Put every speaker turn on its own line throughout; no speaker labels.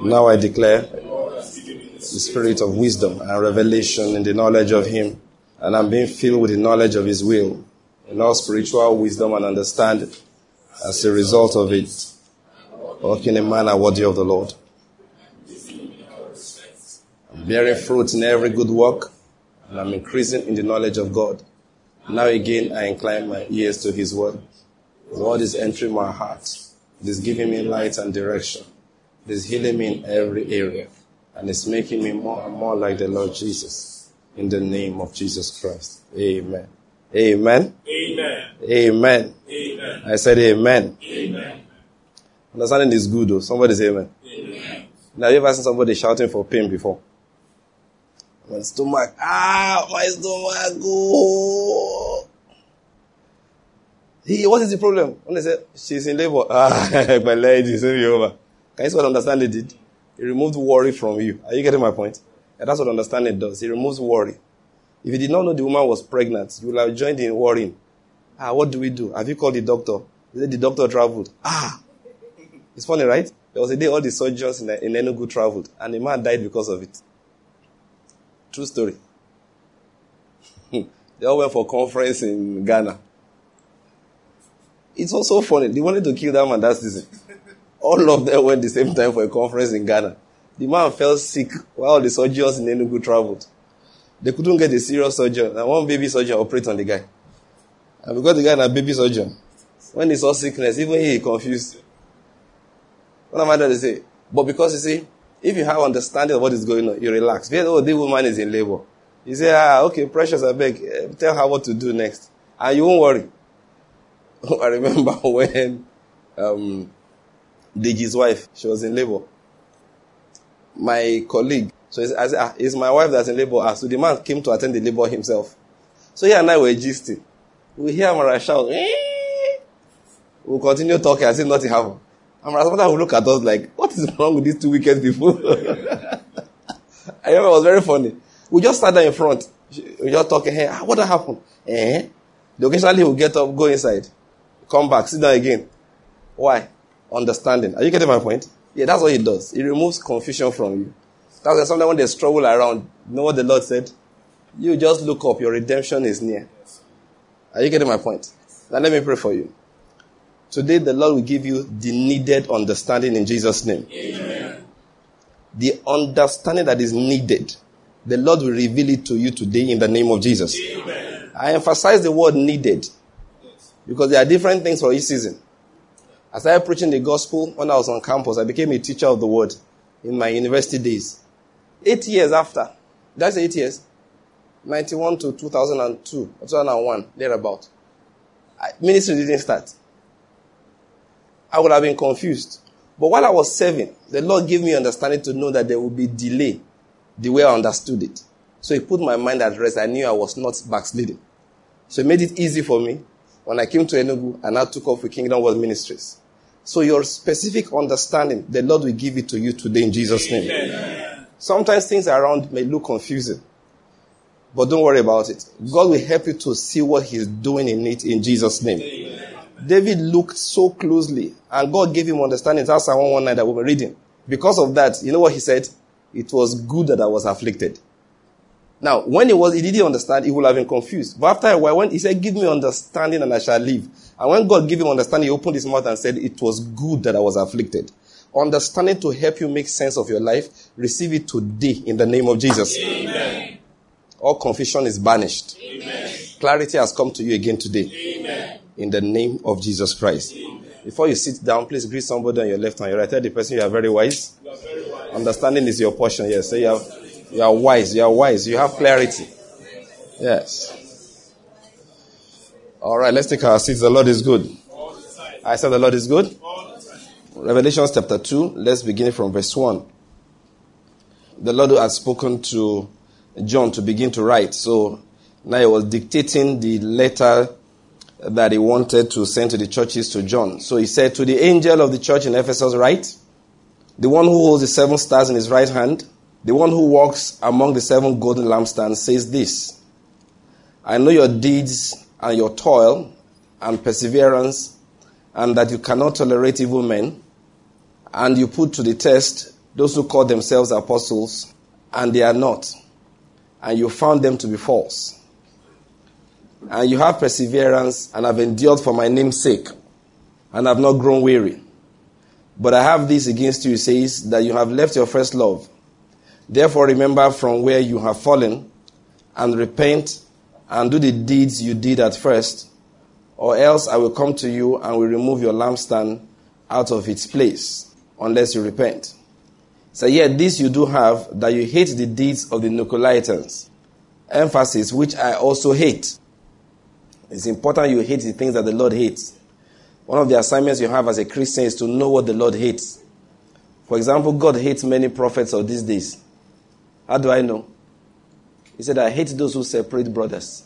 Now I declare the spirit of wisdom and revelation in the knowledge of Him, and I'm being filled with the knowledge of His will, in all spiritual wisdom and understanding. As a result of it, walking in a manner worthy of the Lord. I'm bearing fruit in every good work, and I'm increasing in the knowledge of God. Now again, I incline my ears to His word. The word is entering my heart. It is giving me light and direction. It is healing me in every area, and it's making me more and more like the Lord Jesus. In the name of Jesus Christ. Amen. Amen.
Amen.
Amen.
Amen.
I said amen.
Amen.
Understanding is good though. Somebody say amen.
Amen.
Now, have you ever seen somebody shouting for pain before? My stomach. My stomach. Oh. What is the problem? When they say she's in labor. My lady, save me over. Can you see what understanding did? It removed worry from you. Are you getting my point? And that's what understanding does. It removes worry. If you did not know the woman was pregnant, you would have joined in worrying. What do we do? Have you called the doctor? He said the doctor traveled. It's funny, right? There was a day all the surgeons in Enugu traveled, and the man died because of it. True story. They all went for a conference in Ghana. It's also funny. They wanted to kill that man that season. All of them went the same time for a conference in Ghana. The man fell sick while the surgeons in Enugu traveled. They couldn't get a serious surgeon, and one baby surgeon operated on the guy. And because the guy had a baby surgeon, when he saw sickness, even he confused. What am I trying to say? But because you see, if you have understanding of what is going on, you relax. The woman is in labor. You say, okay, precious, I beg, tell her what to do next. And you won't worry. I remember when Deji's wife, she was in labor. My colleague, so I said, it's my wife that's in labor. So the man came to attend the labor himself. So he and I were gisting. We hear Amara shout, we'll continue talking as if nothing happened. Amara's mother will look at us like, what is wrong with these two wicked people? I remember it was very funny. We just sat there in front. We just talking, hey, what happened? The occasionally will get up, go inside, come back, sit down again. Why? Understanding. Are you getting my point? Yeah, that's what it does. It removes confusion from you. That's why sometimes when they struggle around, you know what the Lord said? You just look up, your redemption is near. Are you getting my point? Now let me pray for you. Today the Lord will give you the needed understanding in Jesus' name.
Amen.
The understanding that is needed, the Lord will reveal it to you today in the name of Jesus.
Amen.
I emphasize the word needed because there are different things for each season. I started preaching the gospel when I was on campus. I became a teacher of the word in my university days. 8 years after. Did I say 8 years? 91 to 2002, 2001, thereabout. Ministry didn't start. I would have been confused. But while I was serving, the Lord gave me understanding to know that there would be delay the way I understood it. So He put my mind at rest. I knew I was not backsliding. So He made it easy for me. When I came to Enugu, and I took off with Kingdom World Ministries. So your specific understanding, the Lord will give it to you today in Jesus' name.
Amen.
Sometimes things around may look confusing. But don't worry about it. God will help you to see what He's doing in it in Jesus' name.
Amen.
David looked so closely, and God gave him understanding. That's Psalm 119 that we were reading. Because of that, you know what he said? It was good that I was afflicted. Now, when he didn't understand, he would have been confused. But after a while, when he said, give me understanding and I shall live. And when God gave him understanding, he opened his mouth and said, it was good that I was afflicted. Understanding to help you make sense of your life, receive it today in the name of Jesus.
Amen.
All confusion is banished.
Amen.
Clarity has come to you again today.
Amen.
In the name of Jesus Christ.
Amen.
Before you sit down, please greet somebody on your left and your right. Tell the person you are very wise.
You are very wise.
Understanding is your portion. Yes. Say you are wise. You are wise. You have clarity. Yes. All right. Let's take our seats. The Lord is good. I said the Lord is good. Revelation chapter 2. Let's begin from verse 1. The Lord has spoken to John to begin to write. So now he was dictating the letter that he wanted to send to the churches to John. So he said, to the angel of the church in Ephesus write, the one who holds the 7 stars in his right hand, the one who walks among the 7 golden lampstands says this, I know your deeds and your toil and perseverance, and that you cannot tolerate evil men, and you put to the test those who call themselves apostles, and they are not, and you found them to be false. And you have perseverance and have endured for my name's sake, and have not grown weary. But I have this against you, says, that you have left your first love. Therefore remember from where you have fallen, and repent, and do the deeds you did at first, or else I will come to you and will remove your lampstand out of its place, unless you repent. So yet this you do have, that you hate the deeds of the Nicolaitans. Emphasis, which I also hate. It's important you hate the things that the Lord hates. One of the assignments you have as a Christian is to know what the Lord hates. For example, God hates many prophets of these days. How do I know? He said, I hate those who separate brothers.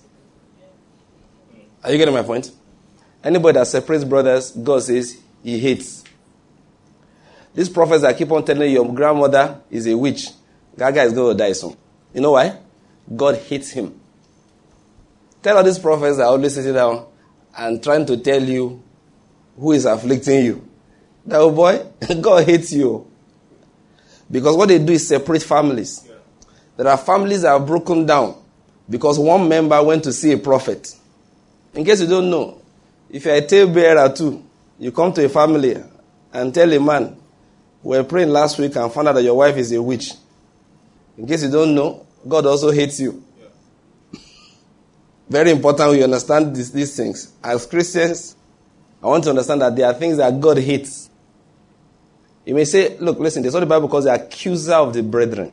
Are you getting my point? Anybody that separates brothers, God says he hates. These prophets that keep on telling you your grandmother is a witch, that guy is going to die soon. You know why? God hates him. Tell all these prophets that are always sitting down and trying to tell you who is afflicting you. That oh boy, God hates you. Because what they do is separate families. Yeah. There are families that are broken down because one member went to see a prophet. In case you don't know, if you're a talebearer too, you come to a family and tell a man, we were praying last week and found out that your wife is a witch. In case you don't know, God also hates you. Yeah. Very important we understand these things. As Christians, I want to understand that there are things that God hates. You may say, look, listen, there's what the Bible calls the accuser of the brethren.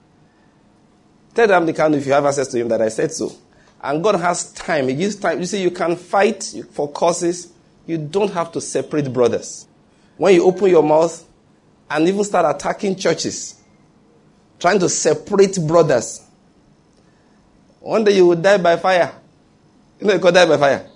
Tell them the kind if you have access to him that I said so. And God has time. He gives time. You see, you can fight for causes. You don't have to separate brothers. When you open your mouth and even start attacking churches, trying to separate brothers, one day you will die by fire. You know you could die by fire.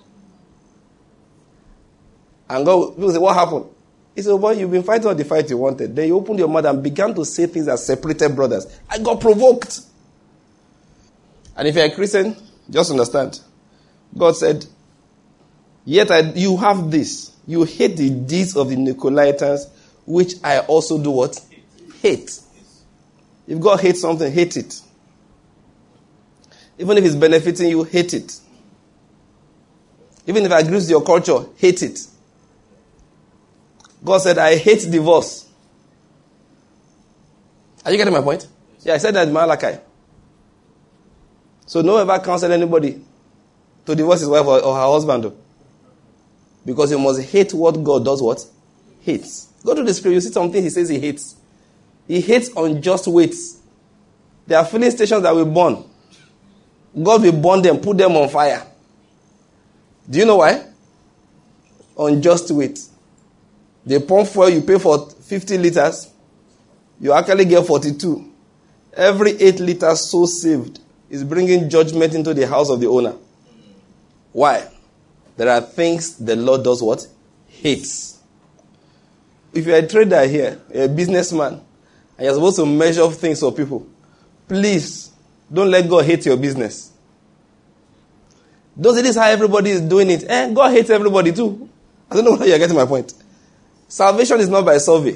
And God will say, what happened? He said, boy, you've been fighting on the fight you wanted. Then you opened your mouth and began to say things that separated brothers. I got provoked. And if you're a Christian, just understand. God said, yet you have this. You hate the deeds of the Nicolaitans, which I also do what? Hate. If God hates something, hate it. Even if it's benefiting you, hate it. Even if it agrees with your culture, hate it. God said, I hate divorce. Are you getting my point? Yeah, I said that in Malachi. So no ever counsel anybody to divorce his wife or her husband. Because you must hate what God does what? Hates. Go to the scripture, you see something he says he hates. He hates unjust weights. There are filling stations that will burn. God will burn them, put them on fire. Do you know why? Unjust weight. They pump fuel, you pay for 50 liters. You actually get 42. Every 8 liters so saved is bringing judgment into the house of the owner. Why? There are things the Lord does what? Hates. If you're a trader here, you're a businessman, and you're supposed to measure things for people, please don't let God hate your business. Don't say this is how everybody is doing it. God hates everybody too. I don't know whether you're getting my point. Salvation is not by survey.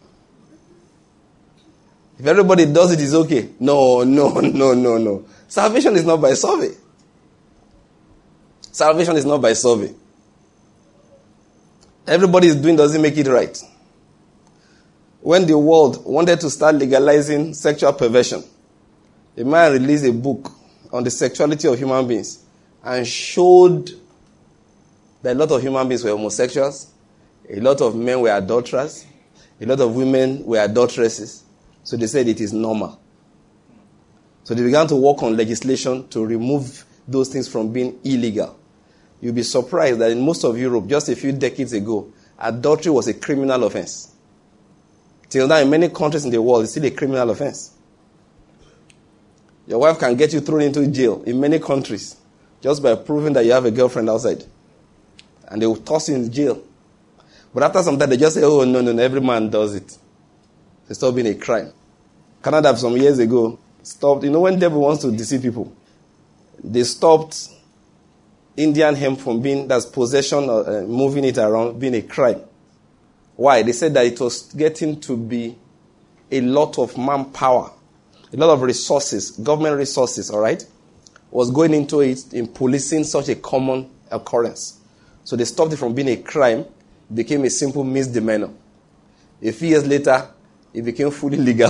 If everybody does it, it's okay. No. Salvation is not by survey. Salvation is not by survey. Everybody is doing doesn't make it right. When the world wanted to start legalizing sexual perversion, a man released a book on the sexuality of human beings and showed that a lot of human beings were homosexuals, a lot of men were adulterers, a lot of women were adulteresses. So they said it is normal. So they began to work on legislation to remove those things from being illegal. You'll be surprised that in most of Europe, just a few decades ago, adultery was a criminal offense. Till now, in many countries in the world, it's still a criminal offense. Your wife can get you thrown into jail in many countries just by proving that you have a girlfriend outside. And they will toss you in jail. But after some time, they just say, oh, no, every man does it. It stopped being a crime. Canada, some years ago, stopped. You know when devil wants to deceive people? They stopped Indian hemp from being, that's possession or moving it around, being a crime. Why? They said that it was getting to be a lot of manpower, a lot of resources, government resources, all right, was going into it in policing such a common occurrence. So they stopped it from being a crime. It became a simple misdemeanor. A few years later, it became fully legal.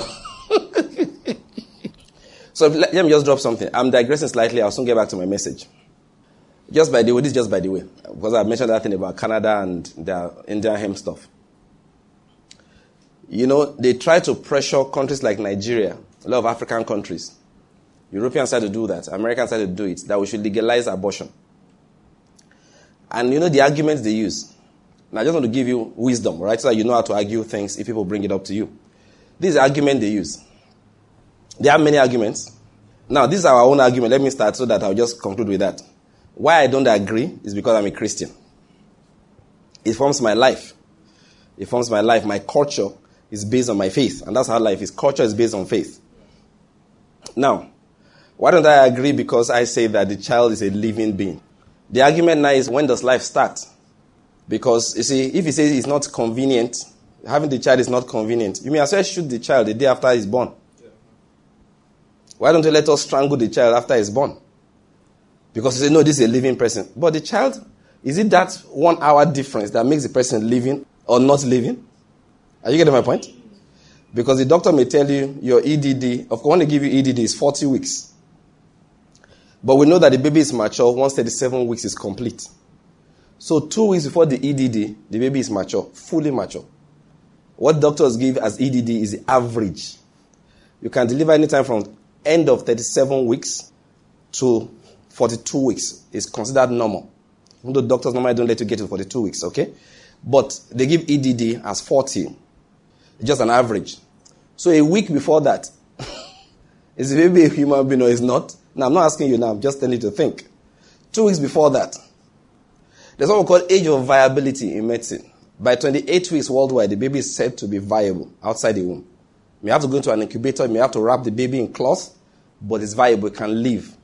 So let me just drop something. I'm digressing slightly. I'll soon get back to my message. Just by the way, this is just by the way, because I mentioned that thing about Canada and their Indian hemp stuff. You know, they try to pressure countries like Nigeria, a lot of African countries. Europeans try to do that. Americans try to do it, that we should legalize abortion. And you know the arguments they use. Now I just want to give you wisdom, right? So that you know how to argue things if people bring it up to you. This is the argument they use. There are many arguments. Now, this is our own argument. Let me start so that I'll just conclude with that. Why I don't agree is because I'm a Christian. It forms my life. It forms my life. My culture is based on my faith. And that's how life is. Culture is based on faith. Now, why don't I agree? Because I say that the child is a living being. The argument now is, when does life start? Because, you see, if he says it's not convenient, having the child is not convenient, you may as well shoot the child the day after he's born. Why don't you let us strangle the child after he's born? Because you say, no, this is a living person. But the child, is it that 1 hour difference that makes the person living or not living? Are you getting my point? Because the doctor may tell you your EDD, of course, when they give you EDD, is 40 weeks. But we know that the baby is mature once 37 weeks is complete. So 2 weeks before the EDD, the baby is mature, fully mature. What doctors give as EDD is the average. You can deliver anytime from end of 37 weeks to 42 weeks is considered normal. Even though doctors normally don't let you get to 42 weeks, okay? But they give EDD as 40. It's just an average. So a week before that, is the baby a human being or is not? Now, I'm not asking you now. I'm just telling you to think. 2 weeks before that, there's what we call age of viability in medicine. By 28 weeks worldwide, the baby is said to be viable outside the womb. You may have to go into an incubator. You may have to wrap the baby in cloth, but it's viable. It can live.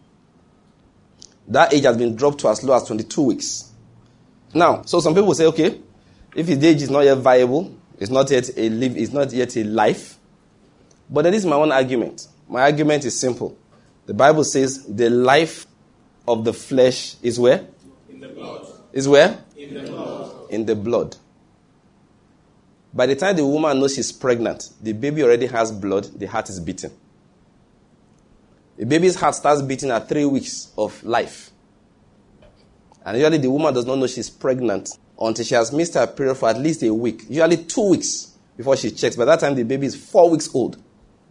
That age has been dropped to as low as 22 weeks. Now, so some people say, okay, if his age is not yet viable, it's not yet a life. But that is my own argument. My argument is simple. The Bible says the life of the flesh is where?
In the blood.
Is where?
In the blood.
In the blood. By the time the woman knows she's pregnant, the baby already has blood, the heart is beating. The baby's heart starts beating at 3 weeks of life. And usually the woman does not know she's pregnant until she has missed her period for at least a week. Usually 2 weeks before she checks. By that time, the baby is 4 weeks old.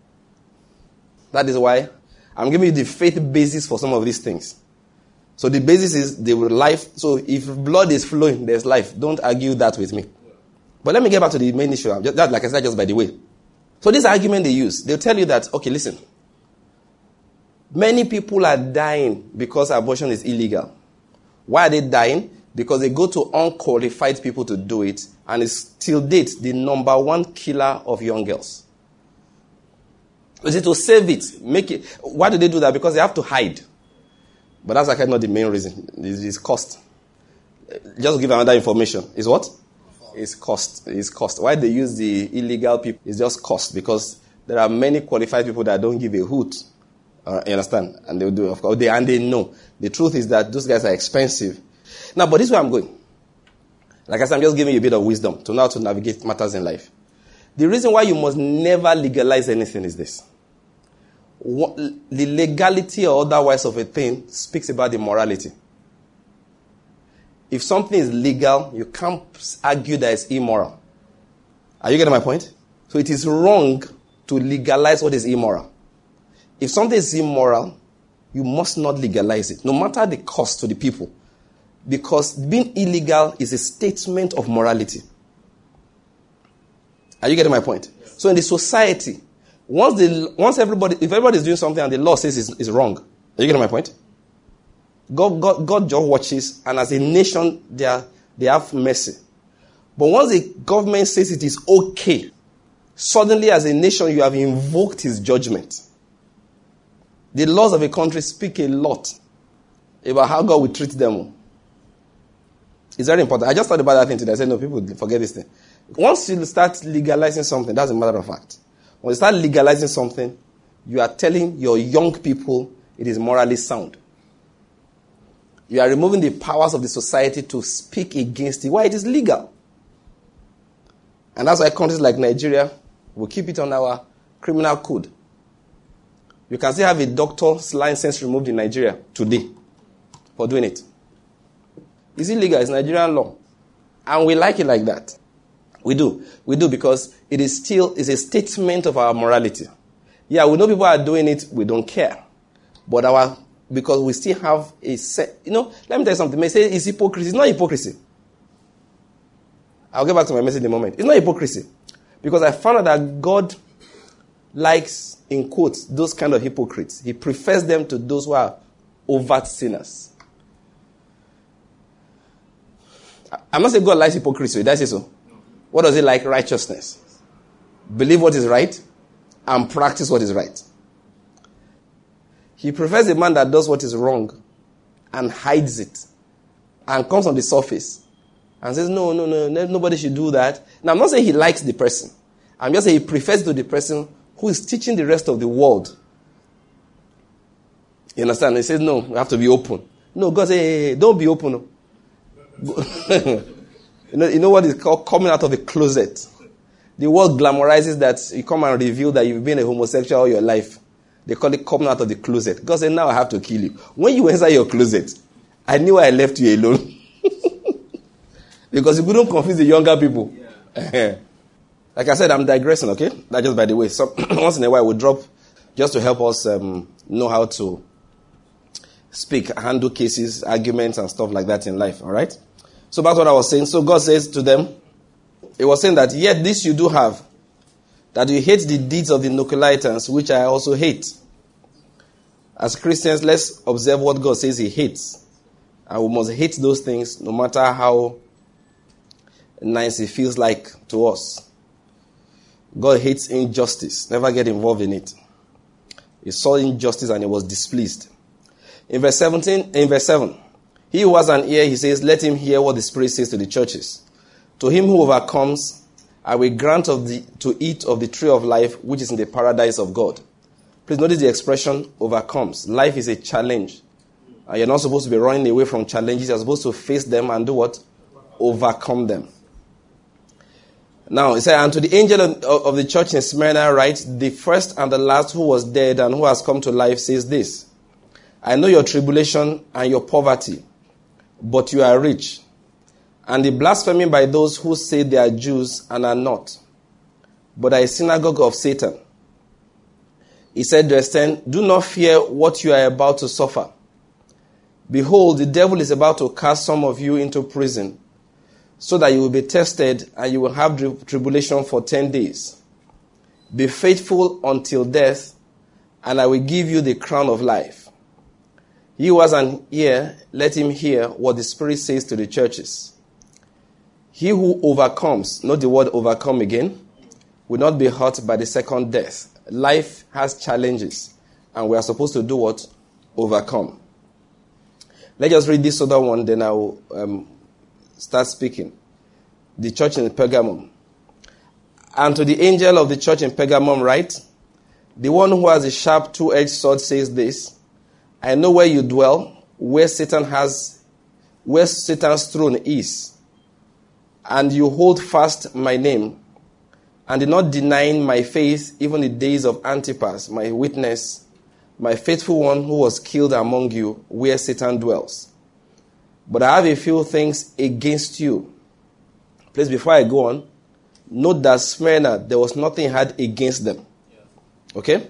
That is why I'm giving you the faith basis for some of these things. So the basis is the life. So if blood is flowing, there's life. Don't argue that with me. But let me get back to the main issue. That, like I said, just by the way. So this argument they use, they'll tell you that, okay, listen. Many people are dying because abortion is illegal. Why are they dying? Because they go to unqualified people to do it, and it's till date the number one killer of young girls. Is it to save it, make it? Why do they do that? Because they have to hide. But that's actually not the main reason. It's cost. Just to give another information, is what? It's cost. It's cost. Why they use the illegal people is just cost, because there are many qualified people that don't give a hoot. You understand? And they do, of course. They know. The truth is that those guys are expensive. Now, but this is where I'm going. Like I said, I'm just giving you a bit of wisdom to know how to navigate matters in life. The reason why you must never legalize anything is this. The legality or otherwise of a thing speaks about the morality. If something is legal, you can't argue that it's immoral. Are you getting my point? So it is wrong to legalize what is immoral. If something is immoral, you must not legalize it, no matter the cost to the people. Because being illegal is a statement of morality. Are you getting my point? Yes. So in the society, if everybody is doing something and the law says it's wrong, are you getting my point? God just watches, and as a nation, they have mercy. But once the government says it is okay, suddenly as a nation you have invoked his judgment. The laws of a country speak a lot about how God will treat them. It's very important. I just thought about that thing today. I said, no, people forget this thing. Once you start legalizing something, that's a matter of fact. When you start legalizing something, you are telling your young people it is morally sound. You are removing the powers of the society to speak against it. Why? It is legal. And that's why countries like Nigeria will keep it on our criminal code. You can still have a doctor's license removed in Nigeria today for doing it. It's illegal. It's Nigerian law. And we like it like that. We do. We do because it is still is a statement of our morality. Yeah, we know people are doing it. We don't care. But because we still have a set, let me tell you something. May say it's hypocrisy. It's not hypocrisy. I'll get back to my message in a moment. It's not hypocrisy. Because I found out that God likes, in quotes, those kind of hypocrites. He prefers them to those who are overt sinners. I'm not saying God likes hypocrisy. Did I say so? What does he like? Righteousness. Believe what is right and practice what is right. He prefers a man that does what is wrong and hides it and comes on the surface and says, no, nobody should do that. Now, I'm not saying he likes the person. I'm just saying he prefers to the person who is teaching the rest of the world. You understand? He says, no, we have to be open. No, God says, hey, don't be open. You know what is called coming out of the closet? The world glamorizes that you come and reveal that you've been a homosexual all your life. They call it coming out of the closet. God said, now I have to kill you. When you enter your closet, I knew I left you alone. Because you couldn't confuse the younger people. Yeah. Like I said, I'm digressing, okay? That's just by the way. So once in a while, we'll drop just to help us know how to speak, handle cases, arguments, and stuff like that in life, all right? So that's what I was saying. So God says to them, he was saying that, yet this you do have, that you hate the deeds of the Nicolaitans, which I also hate. As Christians, let's observe what God says he hates. And we must hate those things no matter how nice it feels like to us. God hates injustice. Never get involved in it. He saw injustice and he was displeased. In verse 7, he who has an ear, he says, let him hear what the Spirit says to the churches. To him who overcomes, I will grant to eat of the tree of life, which is in the paradise of God. Please notice the expression overcomes. Life is a challenge. And you're not supposed to be running away from challenges. You're supposed to face them and do what? Overcome them. Now, it says, and to the angel of the church in Smyrna write, the first and the last who was dead and who has come to life says this, I know your tribulation and your poverty, but you are rich. And the blasphemy by those who say they are Jews and are not, but are a synagogue of Satan. He said, verse 10, do not fear what you are about to suffer. Behold, the devil is about to cast some of you into prison, so that you will be tested and you will have tribulation for 10 days. Be faithful until death, and I will give you the crown of life. He who has an ear, let him hear what the Spirit says to the churches. He who overcomes, note the word overcome again, will not be hurt by the second death. Life has challenges, and we are supposed to do what? Overcome. Let's just read this other one, then I will start speaking. The church in Pergamum. And to the angel of the church in Pergamum write, the one who has a sharp two-edged sword says this, I know where you dwell, where Satan's throne is, and you hold fast my name, and did not deny my faith even the days of Antipas, my witness, my faithful one who was killed among you, where Satan dwells. But I have a few things against you. Please, before I go on, note that Smyrna, there was nothing had against them. Okay?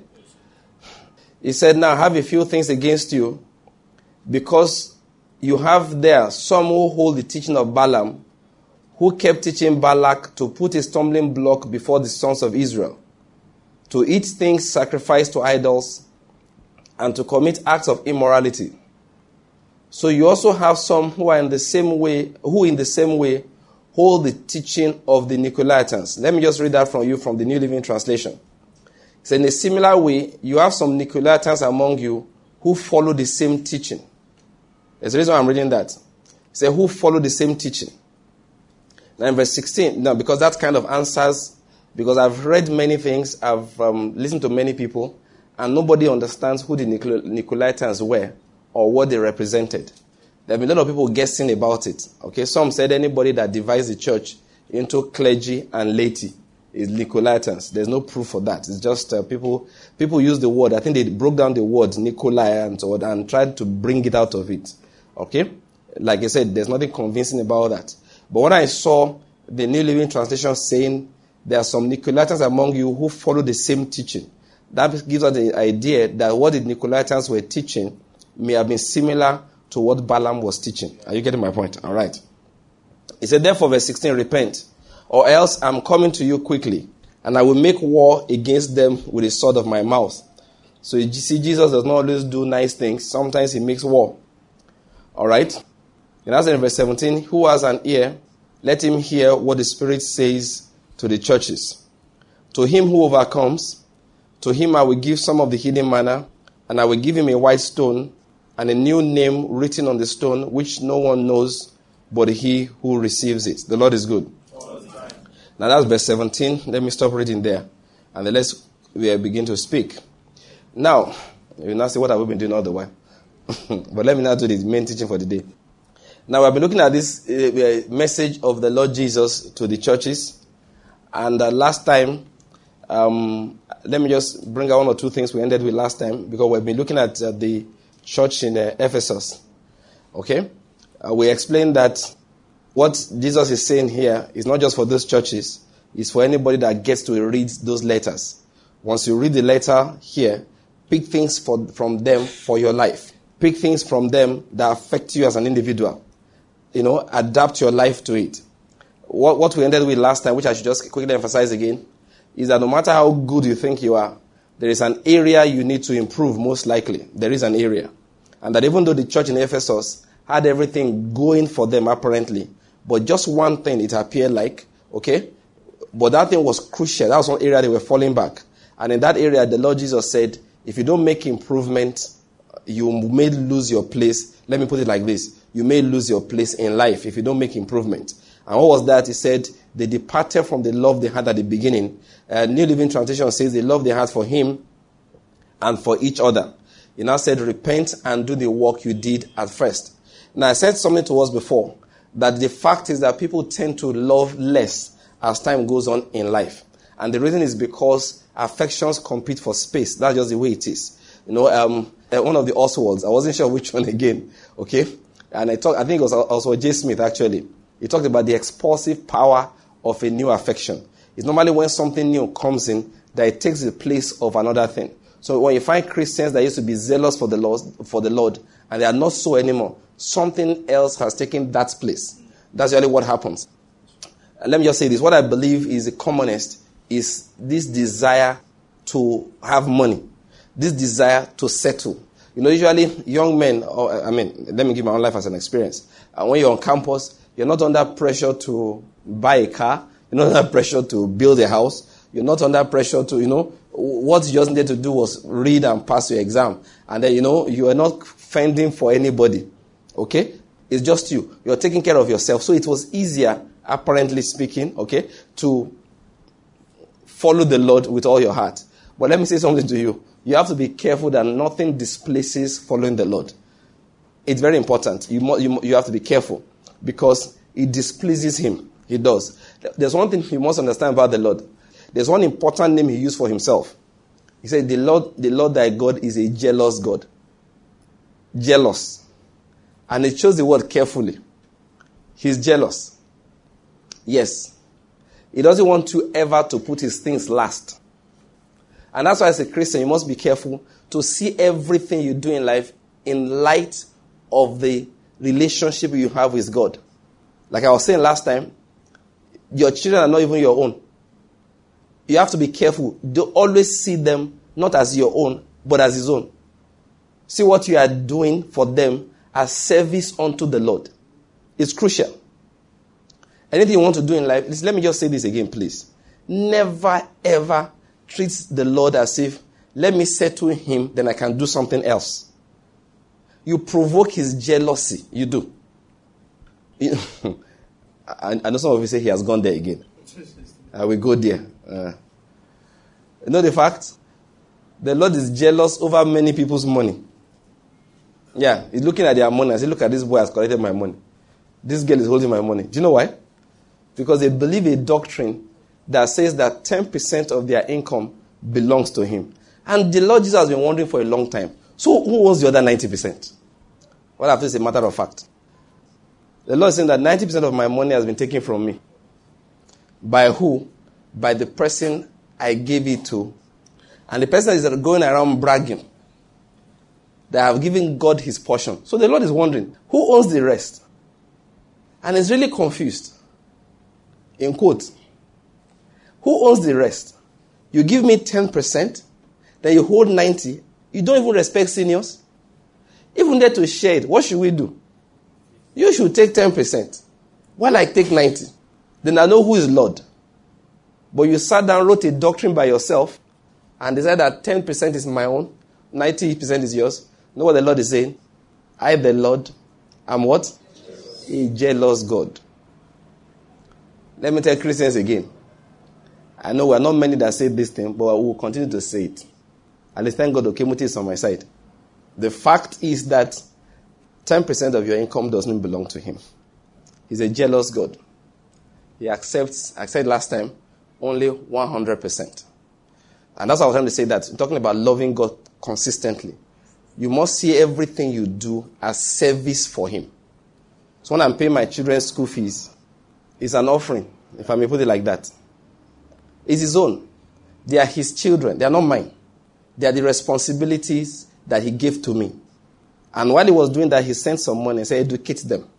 He said, now I have a few things against you, because you have there some who hold the teaching of Balaam, who kept teaching Balak to put a stumbling block before the sons of Israel, to eat things sacrificed to idols, and to commit acts of immorality. So you also have some who in the same way hold the teaching of the Nicolaitans. Let me just read that from you from the New Living Translation. So in a similar way, you have some Nicolaitans among you who follow the same teaching. There's a reason why I'm reading that. It who follow the same teaching. Now in verse 16, because that kind of answers Because I've read many things, I've listened to many people, and nobody understands who the Nicolaitans were or what they represented. There have been a lot of people guessing about it. Okay, some said anybody that divides the church into clergy and laity is Nicolaitans. There's no proof for that. It's just people use the word. I think they broke down the word Nicolai and tried to bring it out of it. Okay? Like I said, there's nothing convincing about that. But when I saw the New Living Translation saying there are some Nicolaitans among you who follow the same teaching, that gives us the idea that what the Nicolaitans were teaching may have been similar to what Balaam was teaching. Are you getting my point? All right. He said, therefore, verse 16, repent, or else I'm coming to you quickly, and I will make war against them with the sword of my mouth. So you see, Jesus does not always do nice things. Sometimes he makes war. All right? And that's in verse 17, who has an ear, let him hear what the Spirit says to the churches. To him who overcomes, to him I will give some of the hidden manna, and I will give him a white stone, and a new name written on the stone, which no one knows but he who receives it. The Lord is good. Now that's verse 17. Let me stop reading there. And then let's begin to speak. Now, you now say, what have we been doing all the while? But let me now do the main teaching for the day. Now, we've been looking at this message of the Lord Jesus to the churches. And last time, let me just bring out one or two things we ended with last time, because we've been looking at the church in Ephesus. Okay? We explained that what Jesus is saying here is not just for those churches, it's for anybody that gets to read those letters. Once you read the letter here, pick things from them for your life. Pick things from them that affect you as an individual. Adapt your life to it. What we ended with last time, which I should just quickly emphasize again, is that no matter how good you think you are, there is an area you need to improve, most likely. There is an area. And that even though the church in Ephesus had everything going for them apparently, but just one thing it appeared like, okay? But that thing was crucial. That was one area they were falling back. And in that area, the Lord Jesus said, if you don't make improvement, you may lose your place. Let me put it like this. You may lose your place in life if you don't make improvement. And what was that? He said, they departed from the love they had at the beginning. New Living Translation says the love they had for him and for each other. He now said, repent and do the work you did at first. Now, I said something to us before, that the fact is that people tend to love less as time goes on in life. And the reason is because affections compete for space. That's just the way it is. One of the Oswalds, I wasn't sure which one again, okay? And I think it was also J. Smith, actually. He talked about the expulsive power of a new affection. It's normally when something new comes in that it takes the place of another thing. So when you find Christians that used to be zealous for the Lord, and they are not so anymore, something else has taken that place. That's really what happens. And let me just say this. What I believe is the commonest is this desire to have money. This desire to settle. Usually young men, let me give my own life as an experience. And when you're on campus, you're not under pressure to buy a car. You're not under pressure to build a house. You're not under pressure to, what you just needed to do was read and pass your exam. And then, you are not fending for anybody. Okay? It's just you. You're taking care of yourself. So it was easier, apparently speaking, okay, to follow the Lord with all your heart. But let me say something to you. You have to be careful that nothing displaces following the Lord. It's very important. You have to be careful because it displeases him. He does. There's one thing you must understand about the Lord. There's one important name he used for himself. He said, the Lord thy God is a jealous God. Jealous. And it shows the word carefully. He's jealous. Yes. He doesn't want you ever to put his things last. And that's why as a Christian, you must be careful to see everything you do in life in light of the relationship you have with God. Like I was saying last time, your children are not even your own. You have to be careful. Don't always see them not as your own, but as his own. See what you are doing for them as service unto the Lord. It's crucial. Anything you want to do in life, let me just say this again, please. Never, ever treat the Lord as if, let me settle him, then I can do something else. You provoke his jealousy. You do. I know some of you say he has gone there again. We go there. You know the fact? The Lord is jealous over many people's money. Yeah, he's looking at their money and says, look at this boy has collected my money. This girl is holding my money. Do you know why? Because they believe a doctrine that says that 10% of their income belongs to him. And the Lord Jesus has been wondering for a long time. So who owns the other 90%? Well, after it's a matter of fact. The Lord is saying that 90% of my money has been taken from me. By who? By the person I gave it to. And the person is going around bragging that I have given God his portion. So the Lord is wondering, who owns the rest? And he's really confused. In quotes, who owns the rest? You give me 10%, then you hold 90%. You don't even respect seniors. Even there to share it, what should we do? You should take 10%, while I take 90%. Then I know who is Lord. But you sat down, wrote a doctrine by yourself, and decided that 10% is my own, 90% is yours. You know what the Lord is saying? I, the Lord, am what? A jealous God. Let me tell Christians again. I know we are not many that say this thing, but we will continue to say it. And thank God Okemuti is on my side. The fact is that 10% of your income doesn't belong to him. He's a jealous God. He accepts, I said last time, only 100%. And that's what I was trying to say, that talking about loving God consistently. You must see everything you do as service for him. So when I'm paying my children's school fees, it's an offering, if I may put it like that. It's his own. They are his children. They are not mine. They are the responsibilities that he gave to me. And while he was doing that, he sent some money and said, educate them.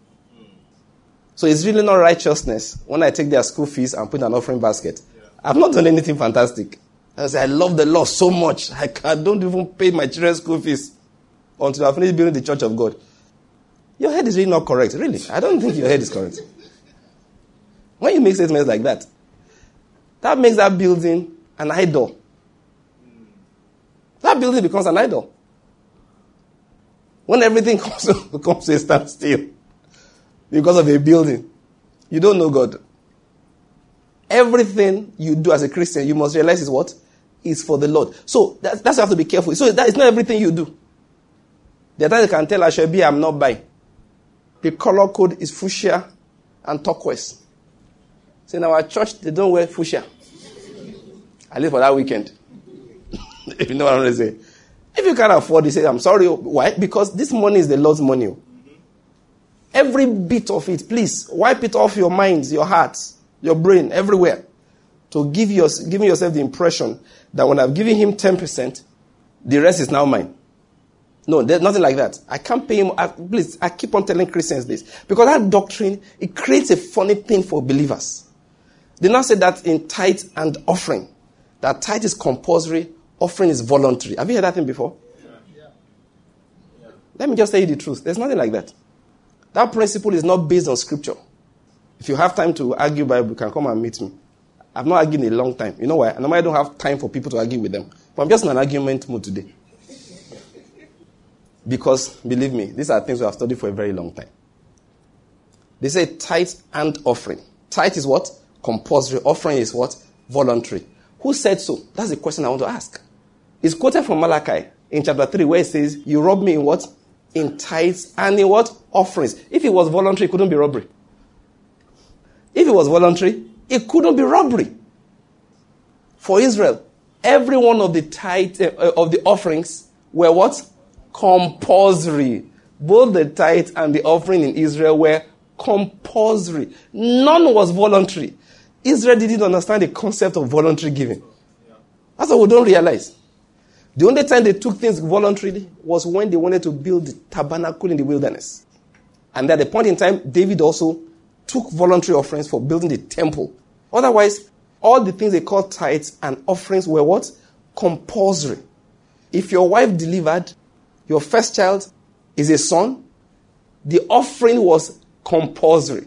So it's really not righteousness when I take their school fees and put in an offering basket. I've not done anything fantastic. I say, I love the Lord so much. I don't even pay my children's school fees until I finish building the church of God. Your head is really not correct. Really. I don't think your head is correct. When you make statements like that, that makes that building an idol. That building becomes an idol. When everything comes to a standstill because of a building, you don't know God. Everything you do as a Christian, you must realize is what? Is for the Lord. So that's why you have to be careful. So that is not everything you do. The other you can tell Ashebi, I'm not buying. The color code is fuchsia and turquoise. So in our church, they don't wear fuchsia. At least for that weekend. If you know what I'm going to say. If you can't afford it, say, I'm sorry. Why? Because this money is the Lord's money. Every bit of it, please, wipe it off your minds, your hearts, your brain, everywhere. To giving yourself the impression that when I've given him 10%, the rest is now mine. No, there's nothing like that. I can't pay him. Please, I keep on telling Christians this. Because that doctrine, it creates a funny thing for believers. They now say that in tithe and offering. That tithe is compulsory, offering is voluntary. Have you heard that thing before? Yeah. Let me just tell you the truth. There's nothing like that. That principle is not based on scripture. If you have time to argue Bible, you can come and meet me. I've not argued in a long time. You know why? Normally I don't have time for people to argue with them. But I'm just in an argument mood today. Because, believe me, these are things we have studied for a very long time. They say tithe and offering. Tithe is what? Compulsory. Offering is what? Voluntary. Who said so? That's the question I want to ask. It's quoted from Malachi in chapter 3 where it says, you rob me in what? In tithes and in what? Offerings. If it was voluntary, it couldn't be robbery. If it was voluntary, it couldn't be robbery. For Israel, every one of the tithe of the offerings were what? Compulsory. Both the tithe and the offering in Israel were compulsory. None was voluntary. Israel didn't understand the concept of voluntary giving. That's what we don't realize. The only time they took things voluntarily was when they wanted to build the tabernacle in the wilderness. And at the point in time, David also took voluntary offerings for building the temple. Otherwise, all the things they called tithes and offerings were what? Compulsory. If your wife delivered, your first child is a son, the offering was compulsory.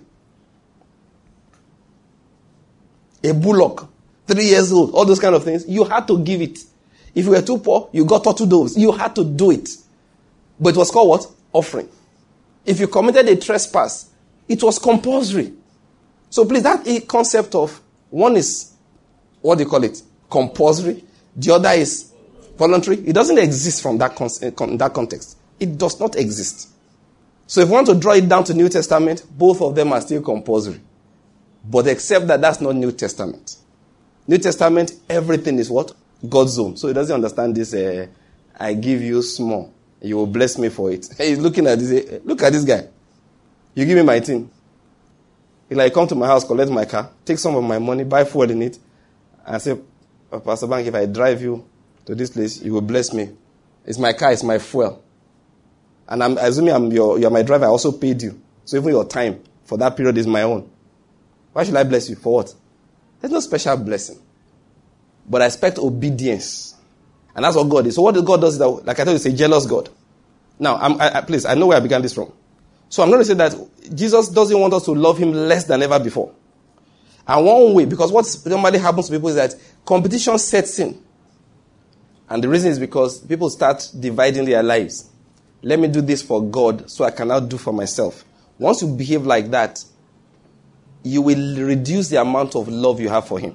A bullock, 3 years old, all those kind of things, you had to give it. If you were too poor, you got turtle doves. You had to do it. But it was called what? Offering. If you committed a trespass, it was compulsory. So please, that concept of one is what do you call it? Compulsory. The other is voluntary. It doesn't exist from that that context. It does not exist. So if you want to draw it down to New Testament, both of them are still compulsory. But except that that's not New Testament. New Testament, everything is what? God's own. So he doesn't understand this, I give you small. You will bless me for it. He's looking at this. Look at this guy. You give me my thing. He like come to my house, collect my car, take some of my money, buy fuel in it, and say, Pastor Bank, if I drive you to this place, you will bless me. It's my car, it's my fuel. And I'm assuming you're my driver, I also paid you. So even your time for that period is my own. Why should I bless you? For what? There's no special blessing. But I expect obedience. And that's what God is. So what God does is that, like I told you, it's a jealous God. Now, please, I know where I began this from. So I'm not going to say that Jesus doesn't want us to love him less than ever before. And one way, because what normally happens to people is that competition sets in. And the reason is because people start dividing their lives. Let me do this for God so I cannot do for myself. Once you behave like that, you will reduce the amount of love you have for him.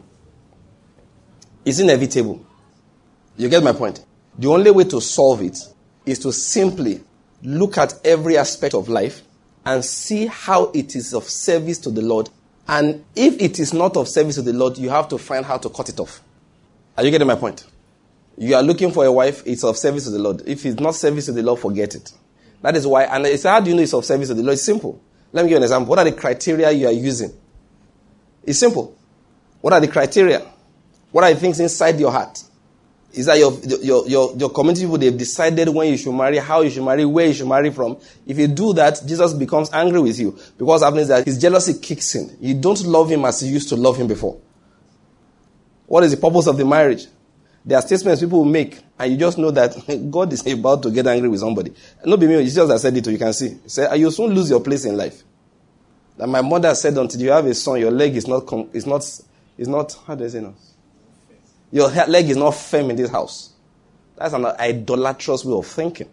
It's inevitable. You get my point? The only way to solve it is to simply look at every aspect of life and see how it is of service to the Lord. And if it is not of service to the Lord, you have to find how to cut it off. Are you getting my point? You are looking for a wife, it's of service to the Lord. If it's not service to the Lord, forget it. That is why, and it's how do you know it's of service to the Lord? It's simple. Let me give you an example. What are the criteria you are using? It's simple. What are the criteria? What are the things inside your heart? Is that your community people, they've decided when you should marry, how you should marry, where you should marry from. If you do that, Jesus becomes angry with you. Because what happens is that his jealousy kicks in. You don't love him as you used to love him before. What is the purpose of the marriage? There are statements people will make, and you just know that God is about to get angry with somebody. Not be me, it's just I said it to you can see. He said, you'll soon lose your place in life. That my mother said, until you have a son, your leg is not, how do I say no? Your leg is not firm in this house. That's an idolatrous way of thinking.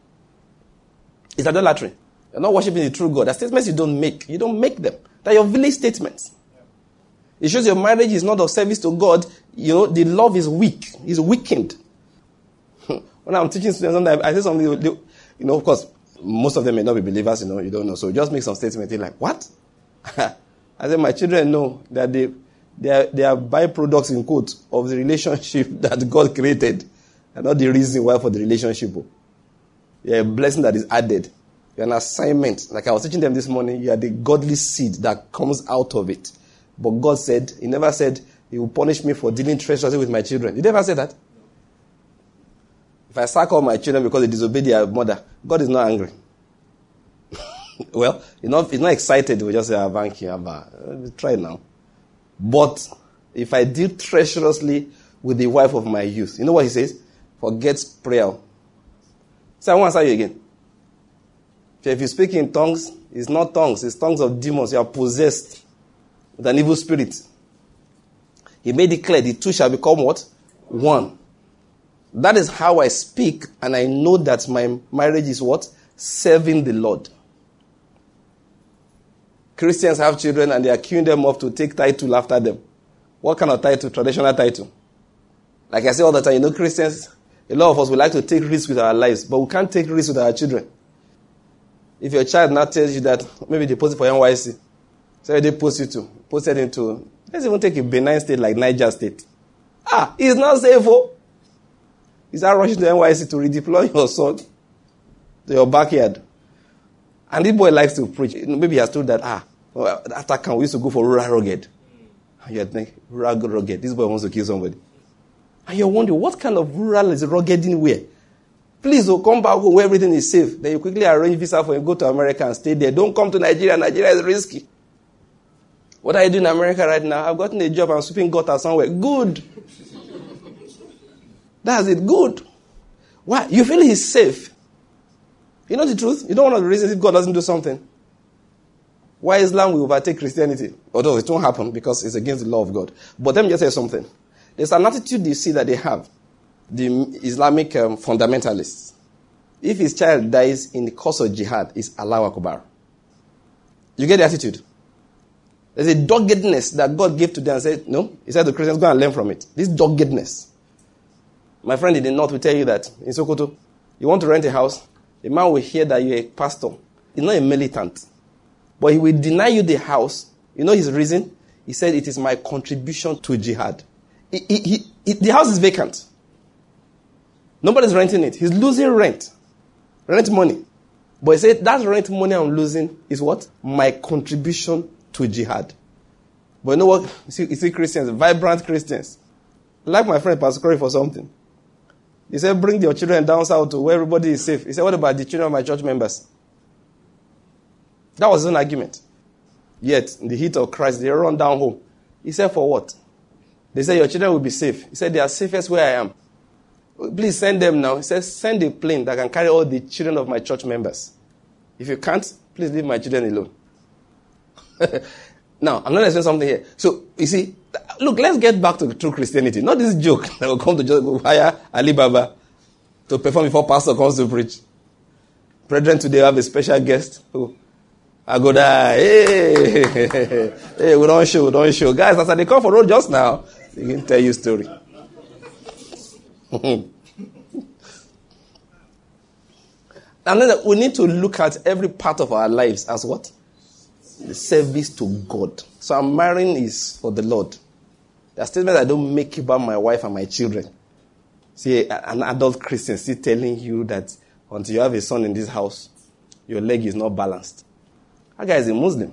It's idolatry. You're not worshiping the true God. There are statements you don't make. You don't make them. They're your village statements. It shows your marriage is not of service to God. You know, the love is weak. It's weakened. When I'm teaching students, sometimes I say something, you know, of course, most of them may not be believers, you know, you don't know. So just make some statement. They're like, what? I said, my children know that they are byproducts, in quotes, of the relationship that God created. And not the reason why for the relationship. You're a blessing that is added. You're an assignment. Like I was teaching them this morning, you are the godly seed that comes out of it. But God said, he never said, he will punish me for dealing treacherously with my children. He never said that. If I sack all my children because they disobeyed their mother, God is not angry. Well, he's not excited. He will just say, try it now. But if I deal treacherously with the wife of my youth, you know what he says? Forget prayer. So I want to answer you again. If you speak in tongues, it's not tongues. It's tongues of demons. You are possessed with an evil spirit. He made it clear the two shall become what? One. That is how I speak, and I know that my marriage is what? Serving the Lord. Christians have children and they are queuing them up to take title after them. What kind of title? Traditional title. Like I say all the time, you know, Christians, a lot of us would like to take risks with our lives, but we can't take risks with our children. If your child now tells you that maybe they post it for NYC, so they post it to, posted into, let's even take a benign state like Niger State. It's not safe. He's not rushing to NYC to redeploy your son to your backyard. And this boy likes to preach. Maybe he has told that, after camp, we used to go for rural rugged. And you're thinking, rural rugged, this boy wants to kill somebody. And you're wondering, what kind of rural is rugged in where? Please, come back home where everything is safe. Then you quickly arrange visa for him, go to America and stay there. Don't come to Nigeria. Nigeria is risky. What are you doing in America right now? I've gotten a job. I'm sweeping gutter somewhere. Good. That's it. Good. Why? You feel he's safe. You know the truth? You don't know the reason if God doesn't do something. Why Islam will overtake Christianity? Although it won't happen because it's against the law of God. But let me just say something. There's an attitude you see that they have. The Islamic fundamentalists. If his child dies in the cause of jihad, it's Allahu Akbar. You get the attitude? There's a doggedness that God gave to them and said, no. He said to Christians, go and learn from it. This doggedness. My friend in the north will tell you that in Sokoto, you want to rent a house, a man will hear that you're a pastor. He's not a militant. But he will deny you the house. You know his reason? He said, it is my contribution to jihad. The house is vacant. Nobody's renting it. He's losing rent money. But he said, that rent money I'm losing is what? My contribution to jihad. But you know what? You see Christians, vibrant Christians. Like my friend Pastor Corey for something. He said, bring your children down south to where everybody is safe. He said, what about the children of my church members? That was his own argument. Yet, in the heat of Christ, they run down home. He said, for what? They said, your children will be safe. He said, they are safest where I am. Please send them now. He says, send a plane that can carry all the children of my church members. If you can't, please leave my children alone. Now, I'm not explaining something here. So, you see, look, let's get back to true Christianity. Not this joke that will come to just go hire Alibaba to perform before pastor comes to preach. Brethren, today I have a special guest who I go die. Hey, we don't show. Guys, as they come for road just now, they can tell you a story. And then we need to look at every part of our lives as what? The service to God. So I'm marrying is for the Lord. There are statements I don't make about my wife and my children. See, an adult Christian still telling you that until you have a son in this house, your leg is not balanced. That guy is a Muslim.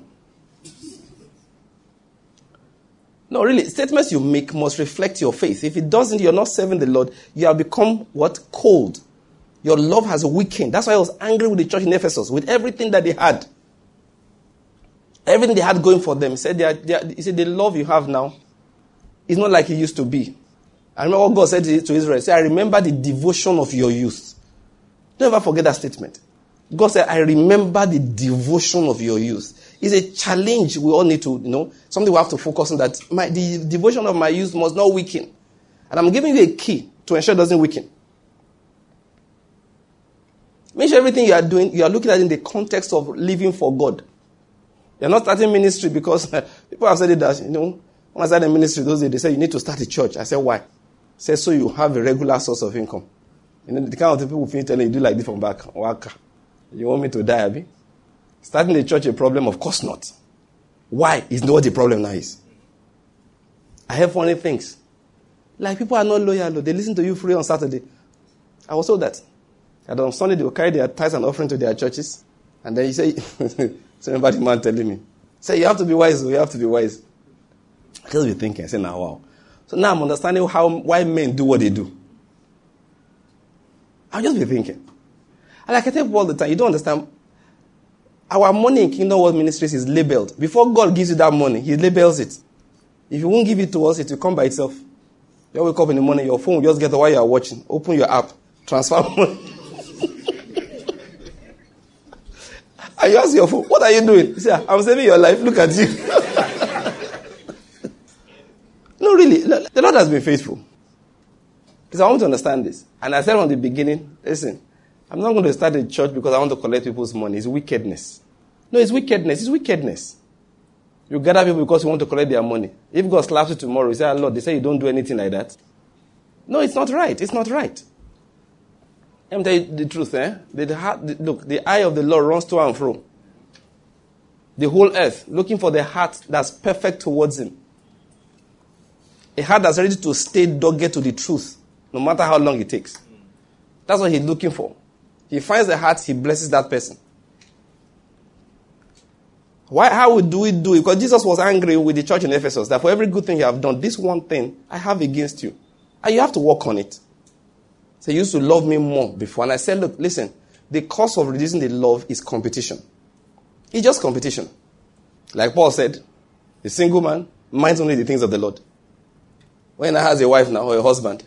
No, really, statements you make must reflect your faith. If it doesn't, you're not serving the Lord. You have become what? Cold. Your love has weakened. That's why I was angry with the church in Ephesus, with everything that they had. Everything they had going for them. He said, he said, the love you have now is not like it used to be. I remember what God said to Israel. He said, I remember the devotion of your youth. Don't ever forget that statement. God said, I remember the devotion of your youth. It's a challenge we all need to, something we have to focus on, that the devotion of my youth must not weaken. And I'm giving you a key to ensure it doesn't weaken. Make sure everything you are doing, you are looking at it in the context of living for God. You're not starting ministry because people have said it that, when I started ministry those days, they said you need to start a church. I said, why? I said, so you have a regular source of income. The kind of people finish telling you do like this from back. Waka. You want me to die, Abi? Starting a church a problem? Of course not. Why? Is not what the problem now is. I have funny things. Like people are not loyal. They listen to you free on Saturday. I was told that. And on Sunday they will carry their tithes and offering to their churches. And then you say, so remember the man telling me, say you have to be wise. You have to be wise. I just be thinking. I say, now wow. So now I'm understanding why men do what they do. I'll just be thinking. And like I tell people all the time, you don't understand. Our money in Kingdom World Ministries is labeled. Before God gives you that money, He labels it. If He won't give it to us, it will come by itself. You wake up in the morning, your phone will just get while you are watching. Open your app, transfer money. And you ask your phone, what are you doing? You say, I'm saving your life. Look at you. No, really. The Lord has been faithful. Because I want to understand this. And I said from the beginning, listen, I'm not going to start a church because I want to collect people's money. It's wickedness. No, it's wickedness. It's wickedness. You gather people because you want to collect their money. If God slaps you tomorrow, you say, Lord, they say you don't do anything like that. No, it's not right. It's not right. Let me tell you the truth. Look, the eye of the Lord runs to and fro. The whole earth, looking for the heart that's perfect towards Him. A heart that's ready to stay dogged to the truth, no matter how long it takes. That's what He's looking for. He finds the heart, He blesses that person. How do we do it? Because Jesus was angry with the church in Ephesus that for every good thing you have done, this one thing I have against you. And you have to work on it. So you used to love me more before. And I said, look, listen, the cause of reducing the love is competition. It's just competition. Like Paul said, the single man minds only the things of the Lord. When I has a wife now or a husband,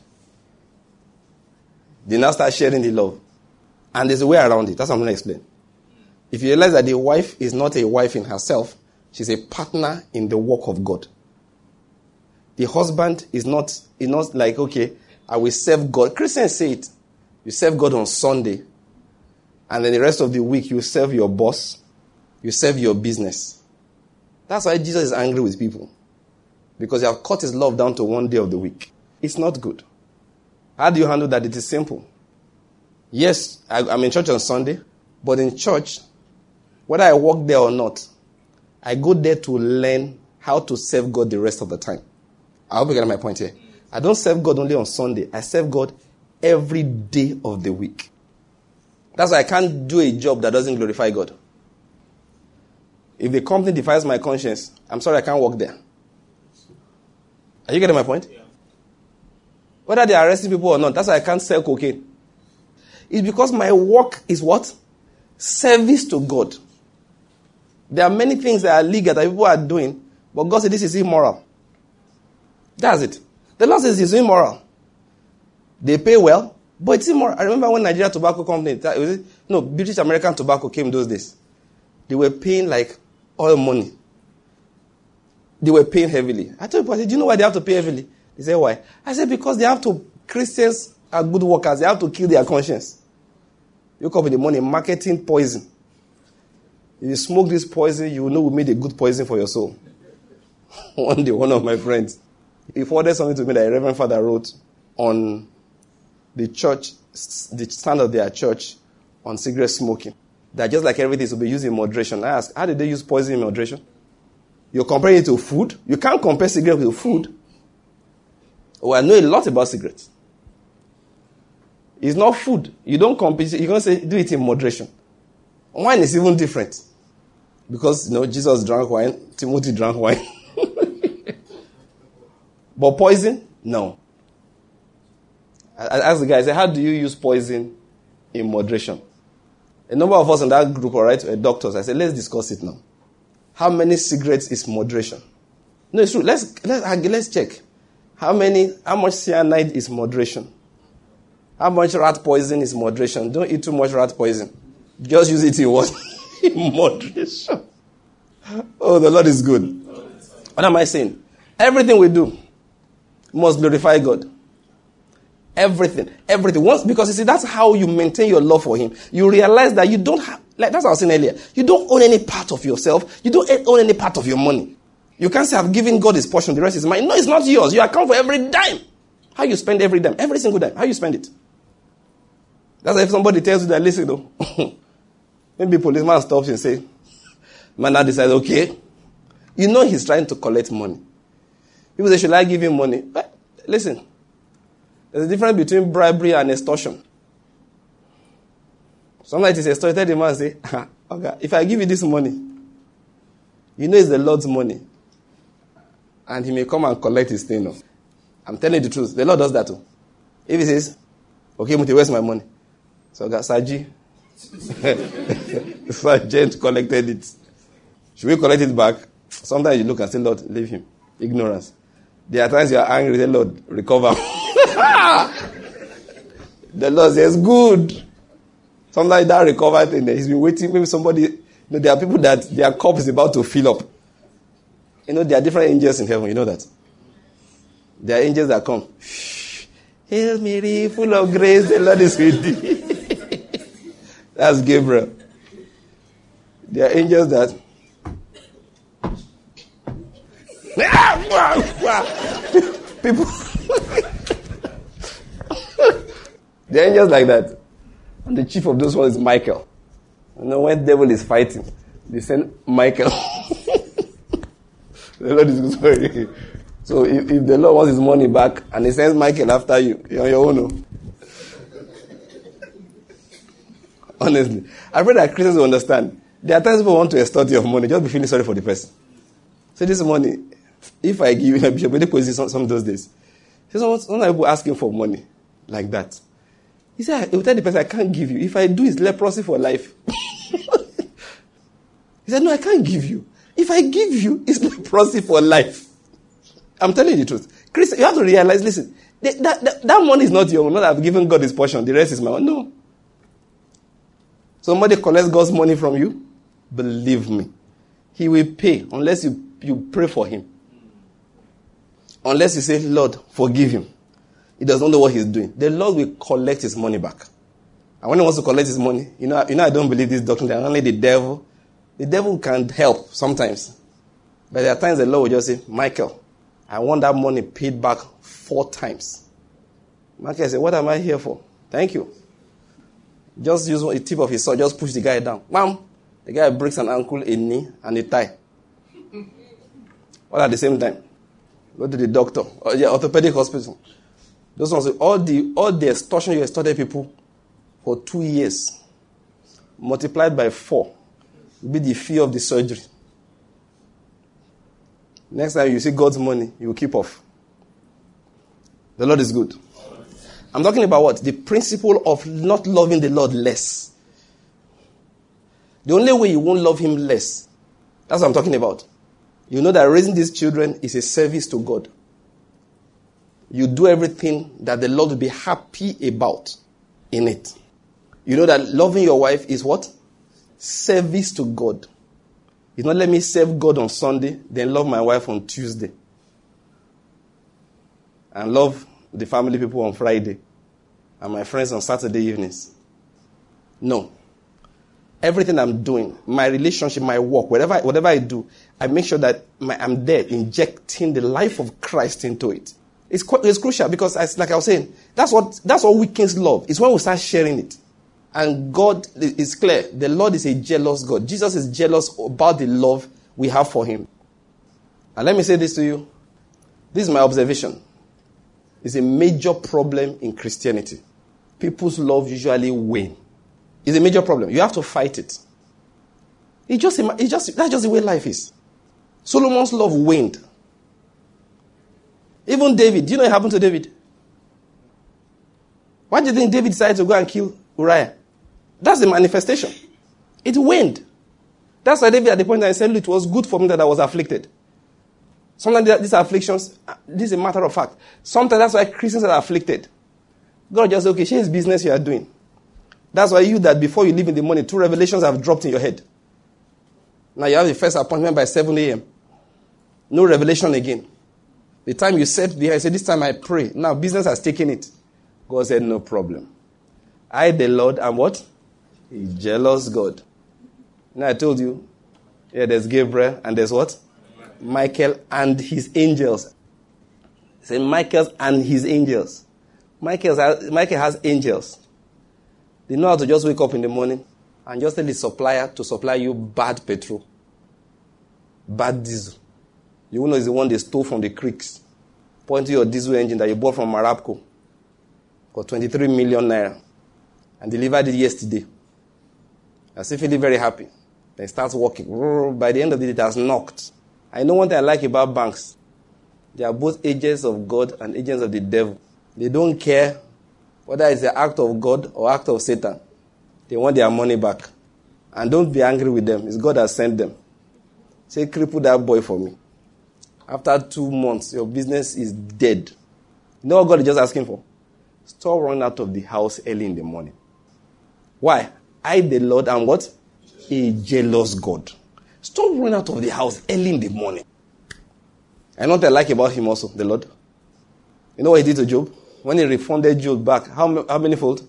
they now start sharing the love. And there's a way around it. That's what I'm going to explain. If you realize that the wife is not a wife in herself, she's a partner in the work of God. The husband is not like, okay, I will serve God. Christians say it. You serve God on Sunday, and then the rest of the week you serve your boss, you serve your business. That's why Jesus is angry with people. Because you have cut his love down to one day of the week. It's not good. How do you handle that? It is simple. Yes, I'm in church on Sunday, but in church, whether I work there or not, I go there to learn how to serve God the rest of the time. I hope you get my point here. I don't serve God only on Sunday. I serve God every day of the week. That's why I can't do a job that doesn't glorify God. If the company defies my conscience, I'm sorry, I can't work there. Are you getting my point? Yeah. Whether they're arresting people or not, that's why I can't sell cocaine. It's because my work is what? Service to God. There are many things that are legal that people are doing, but God said this is immoral. That's it. The law says it's immoral. They pay well, but it's immoral. I remember when Nigeria Tobacco Company, British American Tobacco came those days. They were paying like oil money. They were paying heavily. I told people, I said, do you know why they have to pay heavily? They said, why? I said, because they have to, Christians are good workers. They have to kill their conscience. You come with the money, marketing poison. If you smoke this poison, you will know we made a good poison for your soul. One day, one of my friends, he forwarded something to me that a Reverend Father wrote on the church, the stand of their church on cigarette smoking. That just like everything is to be used in moderation. I asked, how did they use poison in moderation? You're comparing it to food. You can't compare cigarette with food. Oh, I know a lot about cigarettes. It's not food. You don't compare. You're going to say, do it in moderation. Wine is even different. Because, Jesus drank wine. Timothy drank wine. But poison? No. I asked the guy, I said, how do you use poison in moderation? A number of us in that group, all right, were doctors. I said, let's discuss it now. How many cigarettes is moderation? No, it's true. Let's check. How much cyanide is moderation? How much rat poison is moderation? Don't eat too much rat poison. Just use it in what? In moderation. Oh, the Lord is good. What am I saying? Everything we do must glorify God. Everything. Because you see, that's how you maintain your love for him. You realize that you don't have, like that's what I was saying earlier, you don't own any part of yourself. You don't own any part of your money. You can't say, I've given God his portion, the rest is mine. No, it's not yours. You account for every dime. How you spend every dime, every single dime. How you spend it. That's if somebody tells you that, listen though, maybe a policeman stops and says, man now decides, okay, you know he's trying to collect money. People say, should I give him money? But listen, there's a difference between bribery and extortion. Sometimes it's extorted, the man say, okay, if I give you this money, you know it's the Lord's money. And he may come and collect his thing. No? I'm telling you the truth. The Lord does that too. If he says, okay, Muti, where's my money? So Saji, Sergeant collected it. Should we collect it back? Sometimes you look and say, Lord, leave him. Ignorance. There are times you are angry, say, Lord, recover. The Lord says, good. Sometimes that recovered thing, he's been waiting. Maybe somebody, there are people that their cup is about to fill up. There are different angels in heaven, you know that. There are angels that come. Hail Mary, full of grace, the Lord is with thee. That's Gabriel. There are angels that people the angels like that. And the chief of those ones is Michael. When the devil is fighting, they send Michael. The Lord is sorry. So if the Lord wants his money back and he sends Michael after you, you're on your own. Honestly. I pray that Christians will understand. There are times people want to extort your money, just be feeling sorry for the person. So this money, if I give you, Bishop Bede some of those days. Sometimes people asking for money like that. He said, he will tell the person, I can't give you. If I do, it's leprosy for life. He said, no, I can't give you. If I give you, it's leprosy for life. I'm telling you the truth. Chris, you have to realize, listen, that money is not your own. Not I've given God his portion. The rest is my own. No. Somebody collects God's money from you, believe me, he will pay unless you pray for him. Unless you say, Lord, forgive him. He does not know what he's doing. The Lord will collect his money back. And when he wants to collect his money, I don't believe this doctrine that only the devil can help sometimes. But there are times the Lord will just say, Michael, I want that money paid back 4 times. Michael said, what am I here for? Thank you. Just use a tip of his sword, just push the guy down. Mom, the guy breaks an ankle, a knee, and a thigh. All at the same time. Go to the doctor, or the orthopedic hospital. Those ones, all the extortion you extorted people for 2 years, multiplied by 4, will be the fee of the surgery. Next time you see God's money, you will keep off. The Lord is good. I'm talking about what? The principle of not loving the Lord less. The only way you won't love him less, that's what I'm talking about. You know that raising these children is a service to God. You do everything that the Lord will be happy about in it. You know that loving your wife is what? Service to God. It's not let me serve God on Sunday, then love my wife on Tuesday. And love the family people on Friday. And my friends on Saturday evenings. No. Everything I'm doing, my relationship, my work, whatever I do, I make sure that I'm there injecting the life of Christ into it. It's crucial because, like I was saying, that's what weakens love. It's when we start sharing it. And God is clear. The Lord is a jealous God. Jesus is jealous about the love we have for him. And let me say this to you. This is my observation. It's a major problem in Christianity. People's love usually wane. It's a major problem. You have to fight it. That's just the way life is. Solomon's love waned. Even David. Do you know what happened to David? Why do you think David decided to go and kill Uriah? That's the manifestation. It waned. That's why David at the point that he said, it was good for me that I was afflicted. Sometimes these afflictions, this is a matter of fact. Sometimes that's why Christians are afflicted. God just says, okay, share his business you are doing. That's why you that before you leave in the morning, 2 revelations have dropped in your head. Now you have the first appointment by 7 a.m. No revelation again. The time you sat there, I said, this time I pray. Now business has taken it. God said, no problem. I, the Lord, am what? A jealous God. Now I told you, there's Gabriel and there's what? Michael and his angels. Say Michael and his angels. Michael has angels. They know how to just wake up in the morning and just tell the supplier to supply you bad petrol. Bad diesel. You know it's the one they stole from the creeks. Point to your diesel engine that you bought from Marabco for 23 million naira and delivered it yesterday. I'm still feeling very happy. Then it starts working. By the end of the day, it has knocked. I know one thing I like about banks. They are both agents of God and agents of the devil. They don't care whether it's the act of God or act of Satan. They want their money back. And don't be angry with them. It's God that sent them. Say, cripple that boy for me. After 2 months, your business is dead. You know what God is just asking for? Stop running out of the house early in the morning. Why? I, the Lord, am what? A jealous God. Stop running out of the house early in the morning. I know what I like about him also, the Lord. You know what he did to Job? When he refunded Job back, how many fold?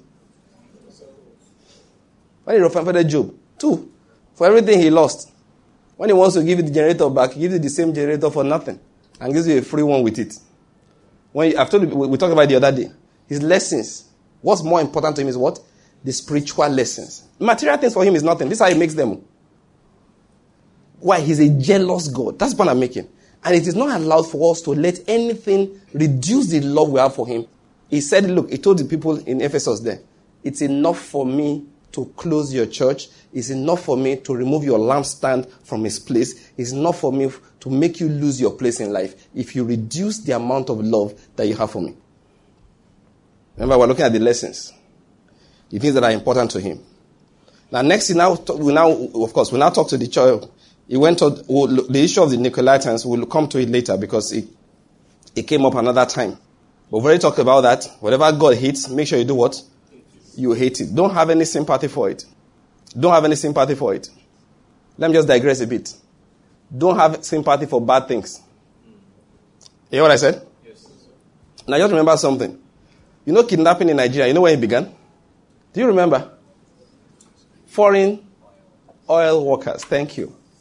When he refunded Job? 2. For everything he lost. When he wants to give you the generator back, he gives you the same generator for nothing. And gives you a free one with it. I've told you, we talked about it the other day. His lessons. What's more important to him is what? The spiritual lessons. Material things for him is nothing. This is how he makes them. Why? He's a jealous God. That's the point I'm making. And it is not allowed for us to let anything reduce the love we have for him. He said, look, he told the people in Ephesus there, it's enough for me to close your church. It's enough for me to remove your lampstand from its place. It's enough for me to make you lose your place in life if you reduce the amount of love that you have for me. Remember, we're looking at the lessons. The things that are important to him. Now, next, we now talk to the child. He went to the issue of the Nicolaitans. We'll come to it later because it came up another time. But we've already talked about that. Whatever God hates, make sure you do what? You hate it. Don't have any sympathy for it. Don't have any sympathy for it. Let me just digress a bit. Don't have sympathy for bad things. You hear what I said?
Yes, sir.
Now, just remember something. You know kidnapping in Nigeria, you know when it began? Do you remember? Foreign oil workers. Thank you.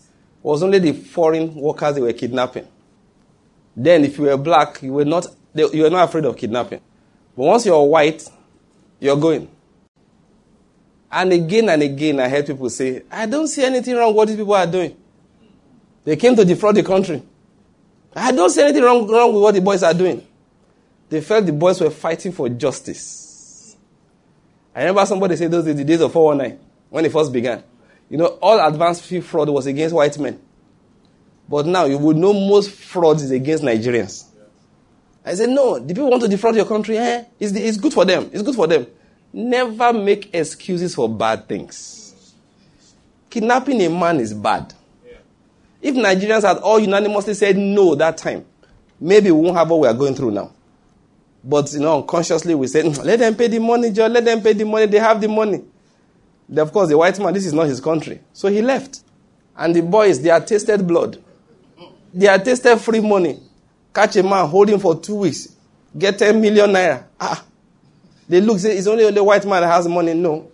was only the foreign workers they were kidnapping. Then if you were black, you were not afraid of kidnapping. But once you're white, you're going. And again, I heard people say, I don't see anything wrong with what these people are doing. They came to defraud the country. I don't see anything wrong with what the boys are doing. They felt the boys were fighting for justice. I remember somebody said those days, the days of 419, when it first began. All advanced fee fraud was against white men. But now you would know most fraud is against Nigerians. I said, no, the people want to defraud your country. It's good for them. It's good for them. Never make excuses for bad things. Kidnapping a man is bad. If Nigerians had all unanimously said no that time, maybe we won't have what we are going through now. But, unconsciously we said, let them pay the money, John. Let them pay the money. They have the money. Of course, the white man, this is not his country. So he left. And the boys, they had tasted blood. They had tasted free money. Catch a man, hold him for 2 weeks. Get 10 million naira. They look, say, it's only the white man that has money. No.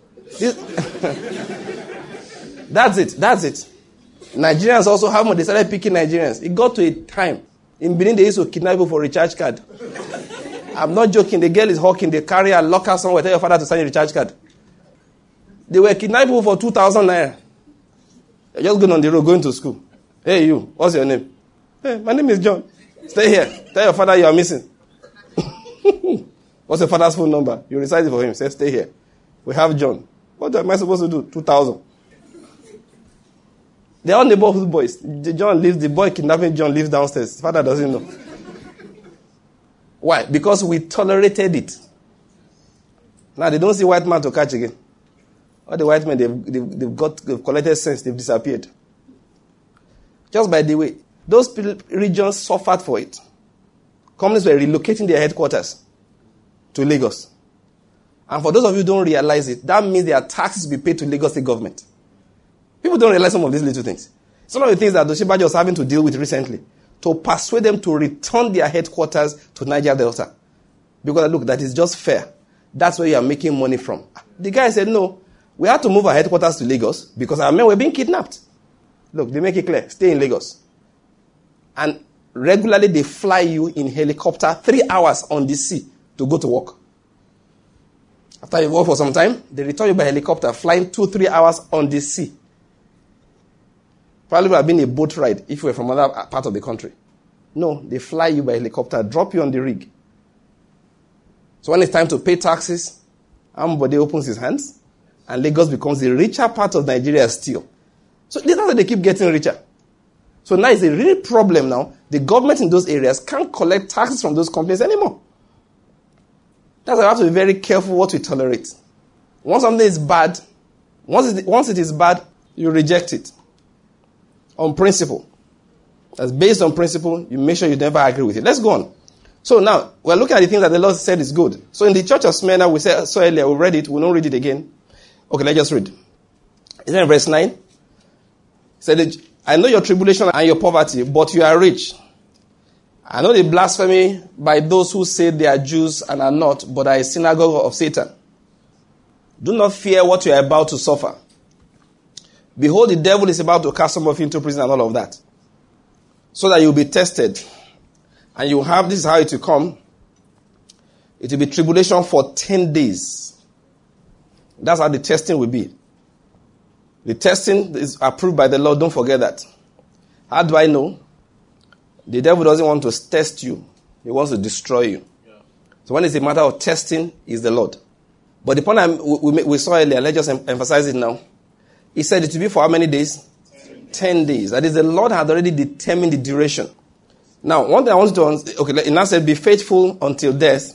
That's it. Nigerians also have money. They started picking Nigerians. It got to a time. In Benin, they used to kidnap people for recharge card. I'm not joking. The girl is hawking. They carry her, lock her somewhere, tell your father to sign a recharge card. They were kidnapping people for 2,000 naira. They're just going on the road, going to school. Hey, you, what's your name? Hey, my name is John. Stay here. Tell your father you are missing. What's your father's phone number? You recite it for him. Say, stay here. We have John. What am I supposed to do? 2,000. They're all neighborhood boys. The boy kidnapping John lives downstairs. His father doesn't know. Why? Because we tolerated it. Now they don't see white man to catch again. All the white men, they've collected sense, they've disappeared. Just by the way, those regions suffered for it. Companies were relocating their headquarters to Lagos. And for those of you who don't realize it, that means their taxes will be paid to Lagos State government. People don't realize some of these little things. Some of the things that Doshibajo was having to deal with recently, to persuade them to return their headquarters to Niger Delta. Because look, that is just fair. That's where you are making money from. The guy said, no, we had to move our headquarters to Lagos because our men were being kidnapped. Look, they make it clear, stay in Lagos. And regularly they fly you in helicopter 3 hours on the sea to go to work. After you work for some time, they return you by helicopter, flying 2-3 hours on the sea. Probably would have been a boat ride if you were from another part of the country. No, they fly you by helicopter, drop you on the rig. So when it's time to pay taxes, Ambode opens his hands, and Lagos becomes the richer part of Nigeria still. So that's why they keep getting richer. So now it's a real problem now. The government in those areas can't collect taxes from those companies anymore. That's why we have to be very careful what we tolerate. Once something is bad, once it is bad, you reject it. On principle. That's based on principle, you make sure you never agree with it. Let's go on. So now, we're looking at the things that the Lord said is good. So in the church of Smyrna, we saw earlier, we read it, we don't read it again. Okay, let's just read. Is that in verse 9? He said, I know your tribulation and your poverty, but you are rich. I know the blasphemy by those who say they are Jews and are not, but are a synagogue of Satan. Do not fear what you are about to suffer. Behold, the devil is about to cast some of you into prison and all of that. So that you will be tested. And you have, this is how it will come. It will be tribulation for 10 days. That's how the testing will be. The testing is approved by the Lord. Don't forget that. How do I know? The devil doesn't want to test you. He wants to destroy you. Yeah. So when it's a matter of testing, it's the Lord. But the point we saw earlier, let's just emphasize it now. He said it will be for how many days? 10 days. That is, the Lord had already determined the duration. Now, one thing I want to, okay, it now said, be faithful until death,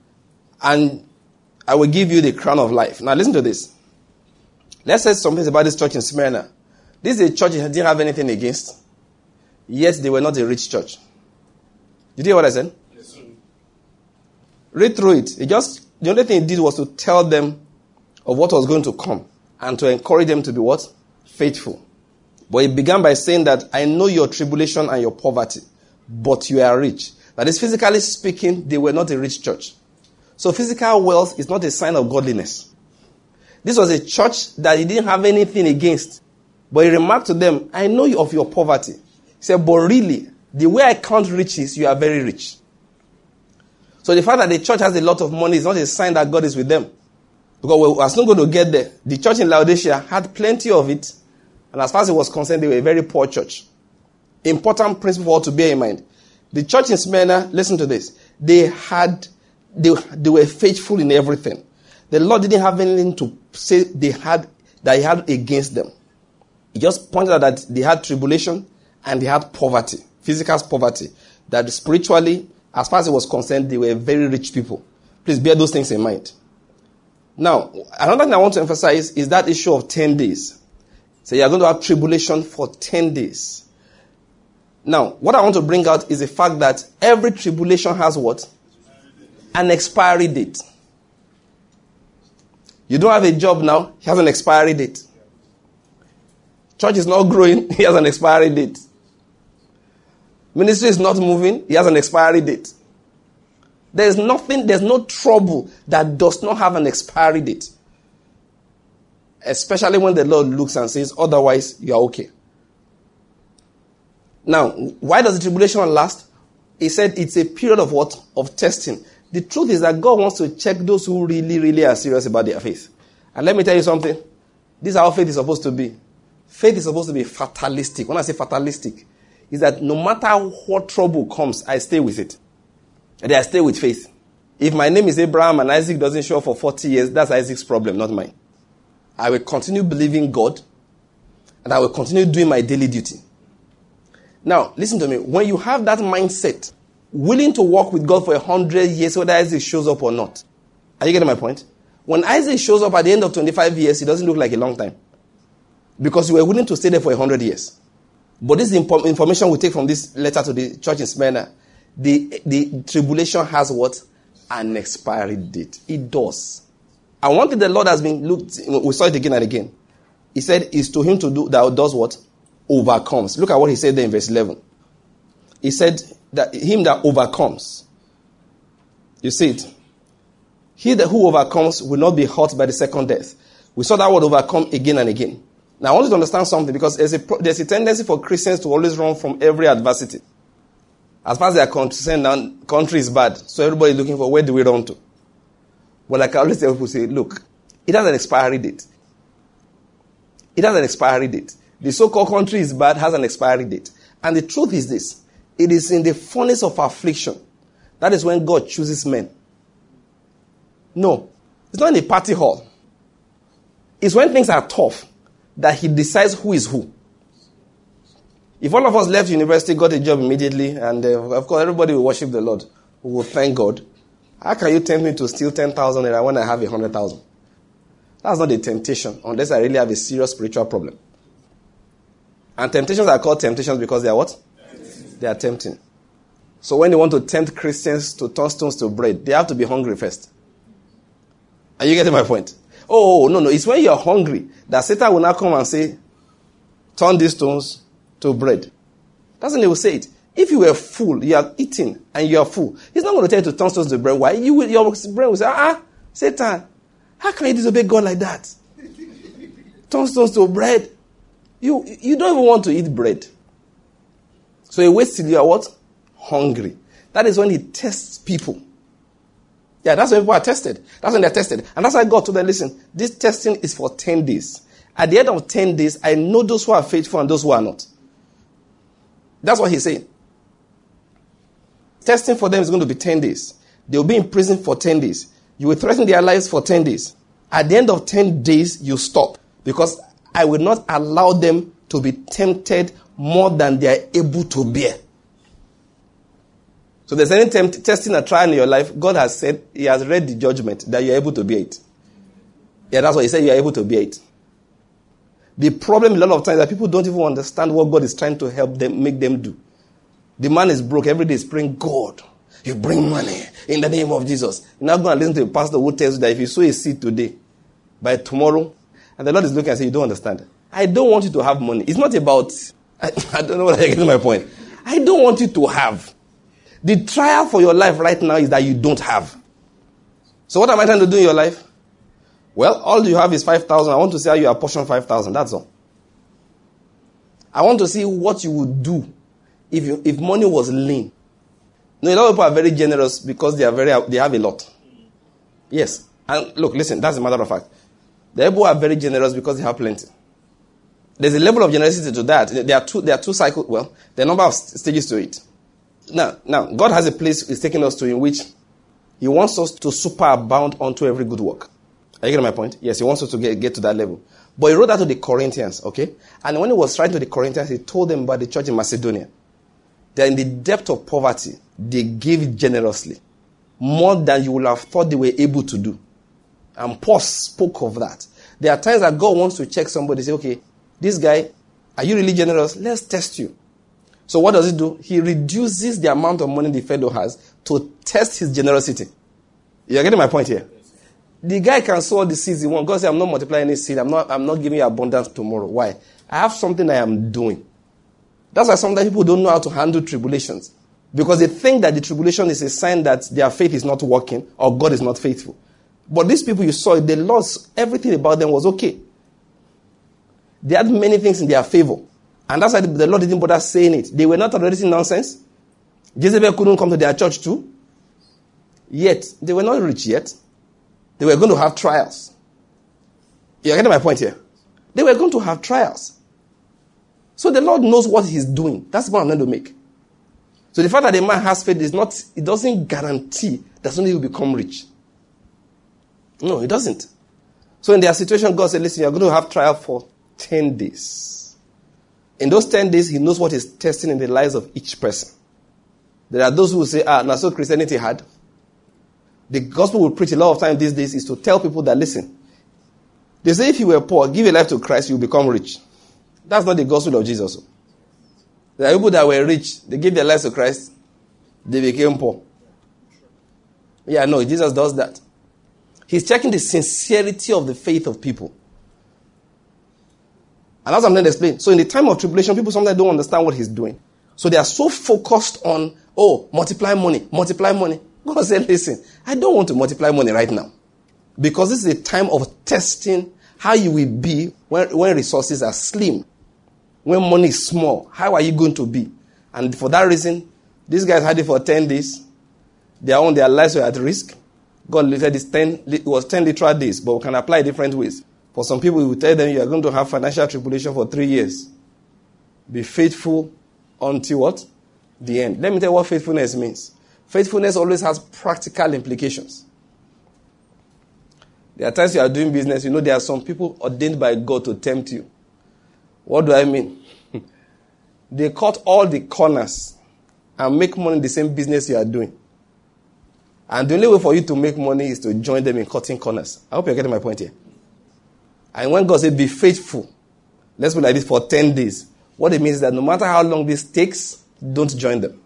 and I will give you the crown of life. Now, listen to this. Let's say something about this church in Smyrna. This is a church it didn't have anything against, yet they were not a rich church. Did you hear what I said? Yes, sir. Read through it. The only thing it did was to tell them of what was going to come and to encourage them to be what? Faithful. But it began by saying that, I know your tribulation and your poverty, but you are rich. That is, physically speaking, they were not a rich church. So physical wealth is not a sign of godliness. This was a church that he didn't have anything against. But he remarked to them, I know you of your poverty. He said, but really, the way I count riches, you are very rich. So the fact that the church has a lot of money is not a sign that God is with them. Because we are still going to get there. The church in Laodicea had plenty of it. And as far as it was concerned, they were a very poor church. Important principle to bear in mind. The church in Smyrna, listen to this. They were faithful in everything. The Lord didn't have anything to say that he had against them. He just pointed out that they had tribulation and they had poverty, physical poverty. That spiritually, as far as it was concerned, they were very rich people. Please bear those things in mind. Now, another thing I want to emphasize is that issue of 10 days. So you are going to have tribulation for 10 days. Now, what I want to bring out is the fact that every tribulation has what? An expiry date. You don't have a job now, he has an expiry date. Church is not growing, he has an expiry date. Ministry is not moving, he has an expiry date. There's no trouble that does not have an expiry date. Especially when the Lord looks and says, otherwise, you are okay. Now, why does the tribulation last? He said it's a period of what? Of testing. The truth is that God wants to check those who really, really are serious about their faith. And let me tell you something. This is how faith is supposed to be. Faith is supposed to be fatalistic. When I say fatalistic, is that no matter what trouble comes, I stay with it. And I stay with faith. If my name is Abraham and Isaac doesn't show up for 40 years, that's Isaac's problem, not mine. I will continue believing God, and I will continue doing my daily duty. Now, listen to me. When you have that mindset, willing to walk with God for 100 years, whether Isaac shows up or not. Are you getting my point? When Isaac shows up at the end of 25 years, it doesn't look like a long time. Because you were willing to stay there for 100 years. But this information we take from this letter to the church in Smyrna. The tribulation has what? An expiry date. It does. And one thing the Lord has been looked, we saw it again and again. He said, is to him to do that does what? Overcomes. Look at what he said there in verse 11. He said that him that overcomes. You see it? He that who overcomes will not be hurt by the second death. We saw that word overcome again and again. Now I want you to understand something, because there's a tendency for Christians to always run from every adversity. As far as they are concerned, now country is bad. So everybody is looking for where do we run to? Well, like I always tell people, say, look, it has an expiry date. It has an expiry date. The so-called country is bad, has an expiry date. And the truth is this. It is in the furnace of affliction. That is when God chooses men. No. It's not in a party hall. It's when things are tough that he decides who is who. If all of us left university, got a job immediately, and of course everybody will worship the Lord, we will thank God. How can you tempt me to steal 10,000 naira when I have 100,000? That's not a temptation, unless I really have a serious spiritual problem. And temptations are called temptations because they are what? They are tempting. So when they want to tempt Christians to turn stones to bread, they have to be hungry first. Are you getting my point? Oh, no. It's when you're hungry that Satan will now come and say, turn these stones to bread. That's when they will say it. If you were full, you are eating and you are full, he's not going to tell you to turn stones to bread. Why? Your brain will say, Satan, how can you disobey God like that? Turn stones to bread. You don't even want to eat bread. So he waits till you are what? Hungry. That is when he tests people. Yeah, that's when people are tested. That's when they're tested. And that's why God told them, listen, this testing is for 10 days. At the end of 10 days, I know those who are faithful and those who are not. That's what he's saying. Testing for them is going to be 10 days. They will be in prison for 10 days. You will threaten their lives for 10 days. At the end of 10 days, you stop. Because I will not allow them to be tempted more than they are able to bear. So there's any testing or trial in your life, God has said, he has read the judgment that you're able to bear it. Yeah, that's what he said, you're able to bear it. The problem a lot of times is that people don't even understand what God is trying to help them, make them do. The man is broke. Every day is praying, God, you bring money in the name of Jesus. You're not going to listen to a pastor who tells you that if you sow a seed today, by tomorrow, and the Lord is looking and saying, you don't understand. I don't want you to have money. It's not about, I don't know whether you're getting my point. I don't want you to have. The trial for your life right now is that you don't have. So what am I trying to do in your life? Well, all you have is 5,000. I want to see how you apportion 5,000. That's all. I want to see what you would do if money was lean. No, a lot of people are very generous because they have a lot. Yes. And look, listen, that's a matter of fact. The people are very generous because they have plenty. There's a level of generosity to that. There are two cycles. Well, there are a number of stages to it. Now, God has a place He's taking us to in which He wants us to superabound unto every good work. Are you getting my point? Yes, He wants us to get to that level. But He wrote that to the Corinthians, okay? And when He was writing to the Corinthians, He told them about the church in Macedonia. That in the depth of poverty, they gave generously. More than you would have thought they were able to do. And Paul spoke of that. There are times that God wants to check somebody, say, okay, this guy, are you really generous? Let's test you. So what does He do? He reduces the amount of money the fellow has to test his generosity. You're getting my point here? The guy can sow all the seeds he wants. God says, I'm not multiplying any seed. I'm not giving you abundance tomorrow. Why? I have something I am doing. That's why sometimes people don't know how to handle tribulations. Because they think that the tribulation is a sign that their faith is not working or God is not faithful. But these people you saw, they lost everything about them was okay. They had many things in their favor. And that's why the Lord didn't bother saying it. They were not tolerating nonsense. Jezebel couldn't come to their church too. Yet, they were not rich yet. They were going to have trials. You're getting my point here? They were going to have trials. So the Lord knows what He's doing. That's the point I'm going to make. So the fact that a man has faith it doesn't guarantee that suddenly he will become rich. No, it doesn't. So in their situation, God said, listen, you're going to have trial for 10 days. In those 10 days, He knows what He's testing in the lives of each person. There are those who will say, now so Christianity hard. The gospel we preach a lot of time these days is to tell people that, listen, they say if you were poor, give your life to Christ, you'll become rich. That's not the gospel of Jesus. There are people that were rich, they gave their lives to Christ, they became poor. Yeah, no, Jesus does that. He's checking the sincerity of the faith of people. And that's what I'm going to explain. So in the time of tribulation, people sometimes don't understand what He's doing. So they are so focused on, multiply money, multiply money. God said, listen, I don't want to multiply money right now. Because this is a time of testing how you will be when resources are slim. When money is small, how are you going to be? And for that reason, these guys had it for 10 days. Their lives were at risk. God said it was 10 literal days, but we can apply different ways. For some people, we will tell them you are going to have financial tribulation for 3 years. Be faithful until what? The end. Let me tell you what faithfulness means. Faithfulness always has practical implications. There are times you are doing business, there are some people ordained by God to tempt you. What do I mean? They cut all the corners and make money in the same business you are doing. And the only way for you to make money is to join them in cutting corners. I hope you're getting my point here. And when God said, be faithful, let's put it like this, for 10 days. What it means is that no matter how long this takes, don't join them.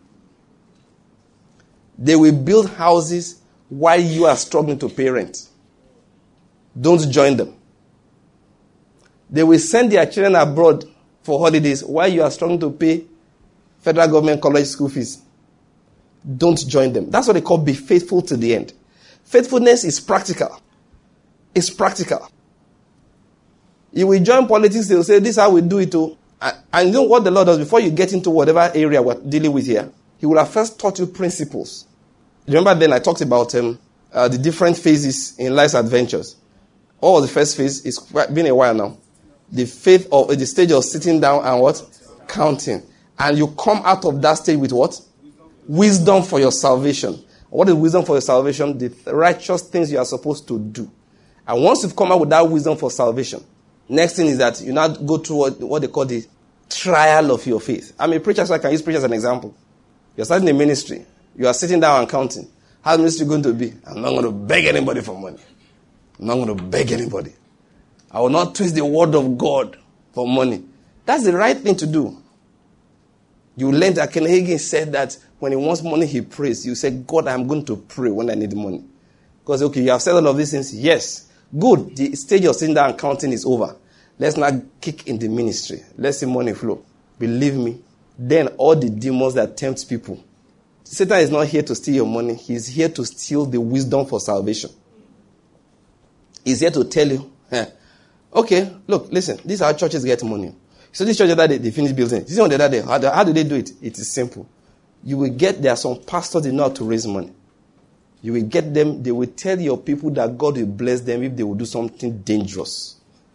They will build houses while you are struggling to pay rent. Don't join them. They will send their children abroad for holidays while you are struggling to pay federal government college school fees. Don't join them. That's what they call be faithful to the end. Faithfulness is practical. It's practical. You will join politics, they will say, this is how we do it too. And you know what the Lord does before you get into whatever area we're dealing with here? He will have first taught you principles. Remember then I talked about the different phases in life's adventures. What was the first phase? It's been a while now. The stage of sitting down and what? Counting. And you come out of that stage with what? Wisdom for your salvation. What is wisdom for your salvation? The righteous things you are supposed to do. And once you've come out with that wisdom for salvation, next thing is that you now go through what they call the trial of your faith. I'm a preacher, so I can use preacher as an example. You're starting a ministry. You are sitting down and counting. How's the ministry going to be? I'm not going to beg anybody for money. I'm not going to beg anybody. I will not twist the word of God for money. That's the right thing to do. You learned that Ken Hagin said that when he wants money, he prays. You say, God, I'm going to pray when I need money. Because, okay, you have said all of these things. Yes. Good. The stage of sitting down and counting is over. Let's not kick in the ministry. Let's see money flow. Believe me. Then all the demons that tempt people. Satan is not here to steal your money. He's here to steal the wisdom for salvation. He's here to tell you, okay, look, listen, this is how churches get money. So this church the other day, they finished building. This one the other day, how do they do it? It is simple. You will get, there are some pastors that know how to raise money. You will get them, they will tell your people that God will bless them if they will do something dangerous.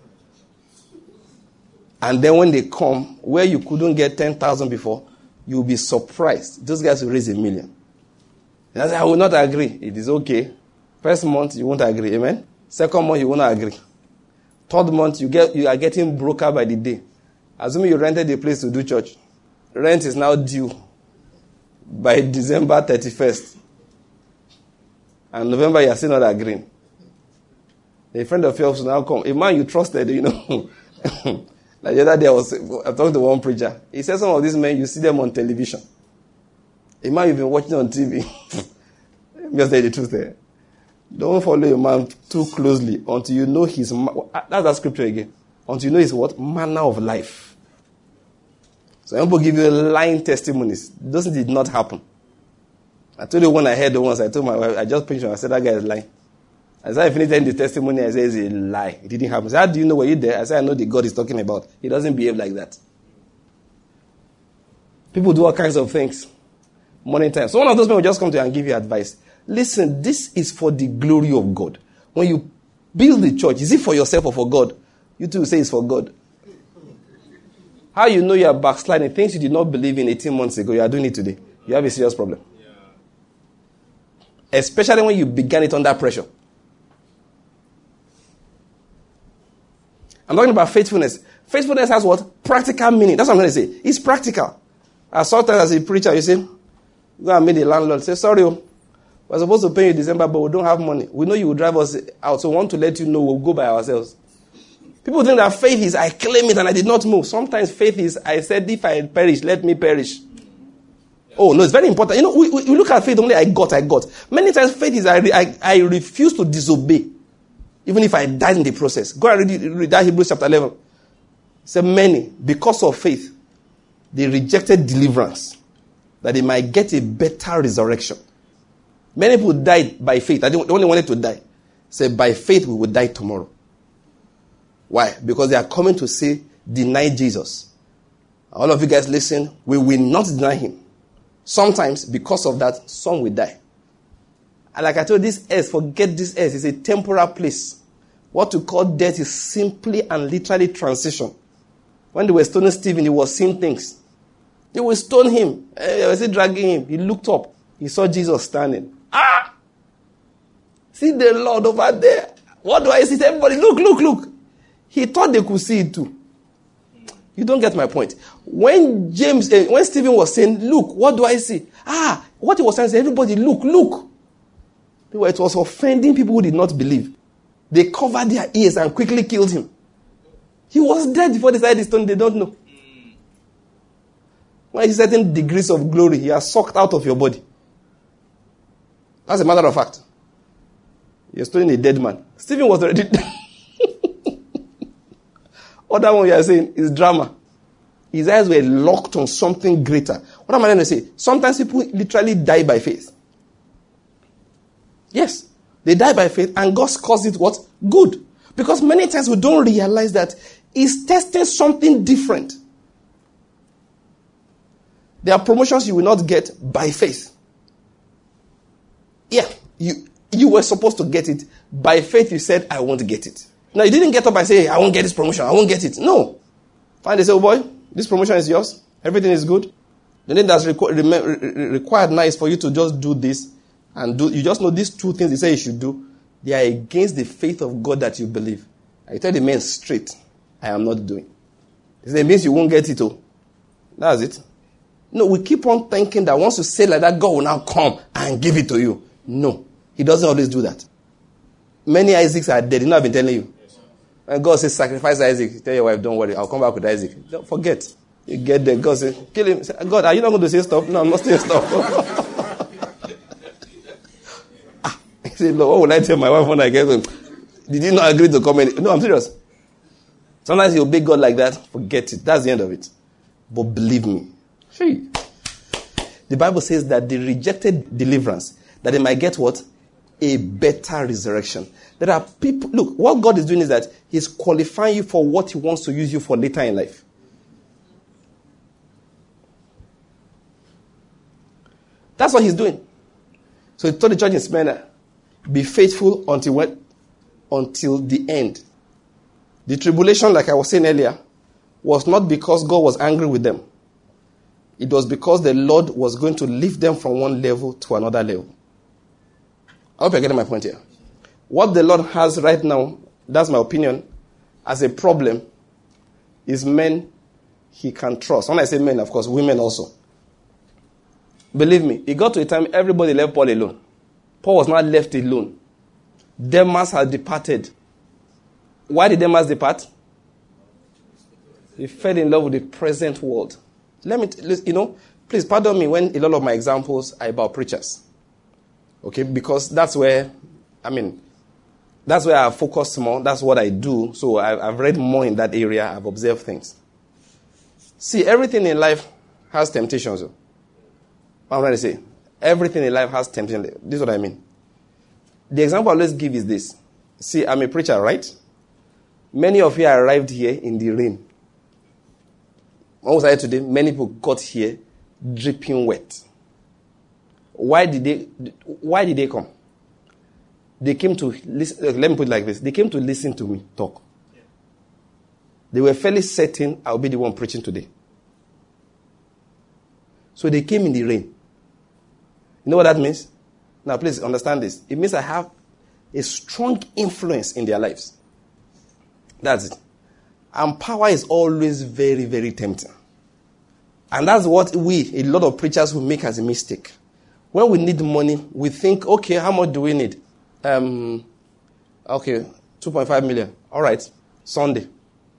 And then when they come, where you couldn't get 10,000 before, you'll be surprised. Those guys will raise $1 million. And I say, I will not agree. It is okay. First month, you won't agree. Amen? Second month, you won't agree. Third month, you are getting broker by the day. Assuming you rented a place to do church. Rent is now due by December 31st. And November, you are still not agreeing. A friend of yours will now come. A man you trusted, Like the other day, I talked to one preacher. He said some of these men, you see them on television. A man you've been watching on TV. Just say the truth there. Don't follow a man too closely until you know his... That's that scripture again. Until you know his what? Manner of life. So people give you lying testimonies. Those did not happen. I told you when I heard the ones, I told my wife, I just pinched him. I said, that guy is lying. As I finished the testimony, I said, it's a lie. It didn't happen. I said, how do you know? Were you there? I said, I know the God is talking about. He doesn't behave like that. People do all kinds of things. Morning time. So one of those men will just come to you and give you advice. Listen, this is for the glory of God. When you build the church, is it for yourself or for God? You too say it's for God. How you know you are backsliding? Things you did not believe in 18 months ago, you are doing it today. You have a serious problem. Yeah. Especially when you began it under pressure. I'm talking about faithfulness. Faithfulness has what? Practical meaning. That's what I'm going to say. It's practical. As sometimes as a preacher, you say, go and meet the landlord. Say, sorry, we're supposed to pay you in December, but we don't have money. We know you will drive us out, so we want to let you know we'll go by ourselves. People think that faith is, I claim it and I did not move. Sometimes faith is, I said, if I perish, let me perish. Oh, no, it's very important. We look at faith only, I got. Many times faith is, I refuse to disobey. Even if I died in the process. Go and read that Hebrews chapter 11. It said many, because of faith, they rejected deliverance, that they might get a better resurrection. Many people died by faith. They only wanted to die. Said, by faith we will die tomorrow. Why? Because they are coming to say, deny Jesus. All of you guys listen, we will not deny him. Sometimes, because of that, some will die. And like I told you, this earth, forget this earth, it's a temporal place. What you call death is simply and literally transition. When they were stoning Stephen, he was seeing things. They will stone him. They were still dragging him. He looked up. He saw Jesus standing. Ah! See the Lord over there. What do I see? Everybody, look. He thought they could see it too. You don't get my point. When Stephen was saying, look, what do I see? What he was saying is, everybody, look. It was offending people who did not believe. They covered their ears and quickly killed him. He was dead before they started the stone. They don't know. When he's certain degrees of glory, he has sucked out of your body. That's a matter of fact. You're stoning a dead man. Stephen was already dead. Other one you are saying is drama. His eyes were locked on something greater. What am I going to say? Sometimes people literally die by faith. Yes. They die by faith and God calls it what? Good. Because many times we don't realize that He's testing something different. There are promotions you will not get by faith. Yeah. You were supposed to get it. By faith you said, I won't get it. Now you didn't get up and say, I won't get this promotion. I won't get it. No. Fine, they say, oh boy, this promotion is yours. Everything is good. The thing that's required now is for you to just do this and do. You just know these two things they say you should do. They are against the faith of God that you believe. I tell the men straight, I am not doing. It means you won't get it. Oh, that's it. No, we keep on thinking that once you say like that, God will now come and give it to you. No, He doesn't always do that. Many Isaacs are dead. You know I've been telling you. And God says, sacrifice Isaac. Tell your wife, don't worry, I'll come back with Isaac. Don't forget. You get there. God says, kill him. Say, God, are you not going to say stop? No, I'm not saying stop. He said, Lord, what will I tell my wife when I get home? Did you not agree to come in? No, I'm serious. Sometimes you obey God like that. Forget it. That's the end of it. But believe me. The Bible says that they rejected deliverance, that they might get what? A better resurrection. There are people, look, what God is doing is that He's qualifying you for what He wants to use you for later in life. That's what he's doing. So he told the church in Smyrna, be faithful until when? Until the end. The tribulation, like I was saying earlier, was not because God was angry with them. It was because the Lord was going to lift them from one level to another level. I hope you're getting my point here. What the Lord has right now, that's my opinion, as a problem, is men he can trust. When I say men, of course, women also. Believe me, it got to a time everybody left Paul alone. Paul was not left alone. Demas had departed. Why did Demas depart? He fell in love with the present world. Please pardon me when a lot of my examples are about preachers. Okay, because that's where I focus more. That's what I do. So I've read more in that area. I've observed things. See, everything in life has temptations. What I'm trying to say, everything in life has temptation. This is what I mean. The example I always give is this. See, I'm a preacher, right? Many of you arrived here in the rain. When was I today? Many people got here dripping wet. Why did they come? They came to listen. Let me put it like this. They came to listen to me talk. They were fairly certain I'll be the one preaching today. So they came in the rain. You know what that means? Now, please understand this. It means I have a strong influence in their lives. That's it. And power is always very, very tempting. And that's what a lot of preachers will make as a mistake. When we need money, we think, okay, how much do we need? 2.5 million. All right, Sunday.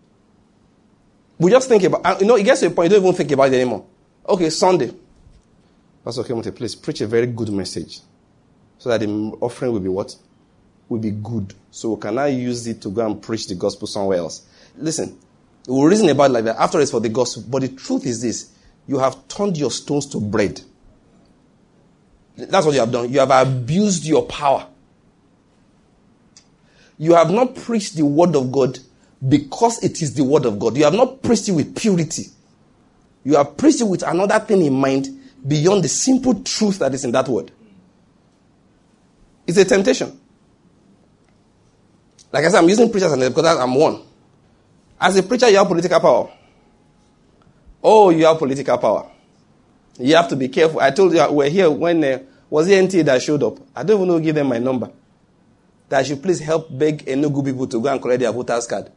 We just think about, it gets to a point, you don't even think about it anymore. Okay, Sunday. Pastor Kemote, please preach a very good message so that the offering will be what? Will be good. So we can now use it to go and preach the gospel somewhere else. Listen, we'll reason about it like that. After it's for the gospel. But the truth is this. You have turned your stones to bread. That's what you have done. You have abused your power. You have not preached the word of God because it is the word of God. You have not preached it with purity. You have preached it with another thing in mind beyond the simple truth that is in that word. It's a temptation. Like I said, I'm using preachers because I'm one. As a preacher, you have political power. Oh, you have political power. You have to be careful. I told you we're here when was it NTA that showed up? I don't even know who gave them my number. That I should please help beg Enugu people to go and collect their voters card.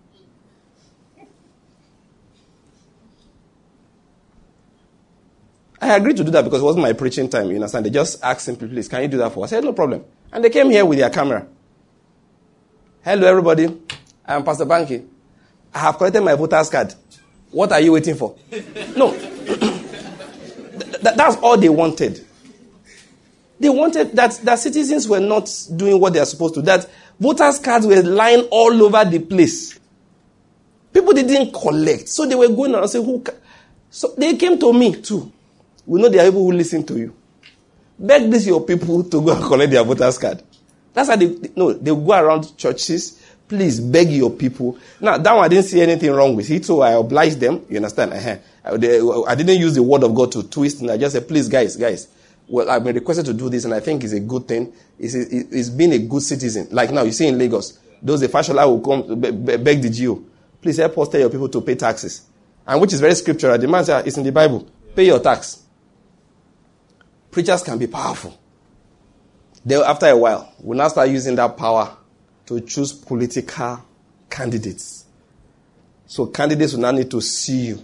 I agreed to do that because it wasn't my preaching time. You understand? They just asked simply, please, can you do that for us? I said, no problem. And they came here with their camera. Hello, everybody. I'm Pastor Banky. I have collected my voters card. What are you waiting for? No. That's all they wanted. They wanted that citizens were not doing what they are supposed to. That voters cards were lying all over the place. People didn't collect. So they were going around and saying, So they came to me too. We know there are people who listen to you. Beg these your people to go and collect their voters card. That's how they go around churches. Please beg your people. Now, that one I didn't see anything wrong with it, so I obliged them. You understand? I didn't use the word of God to twist, and I just said, please, guys. Well, I've been requested to do this, and I think it's a good thing. It's being a good citizen. Like now, you see in Lagos, those the fashola will come beg the GO. Please help us tell your people to pay taxes. And which is very scriptural. The man said, it's in the Bible. Pay your tax. Preachers can be powerful. Then after a while, we'll now start using that power to choose political candidates. So candidates will now need to see you.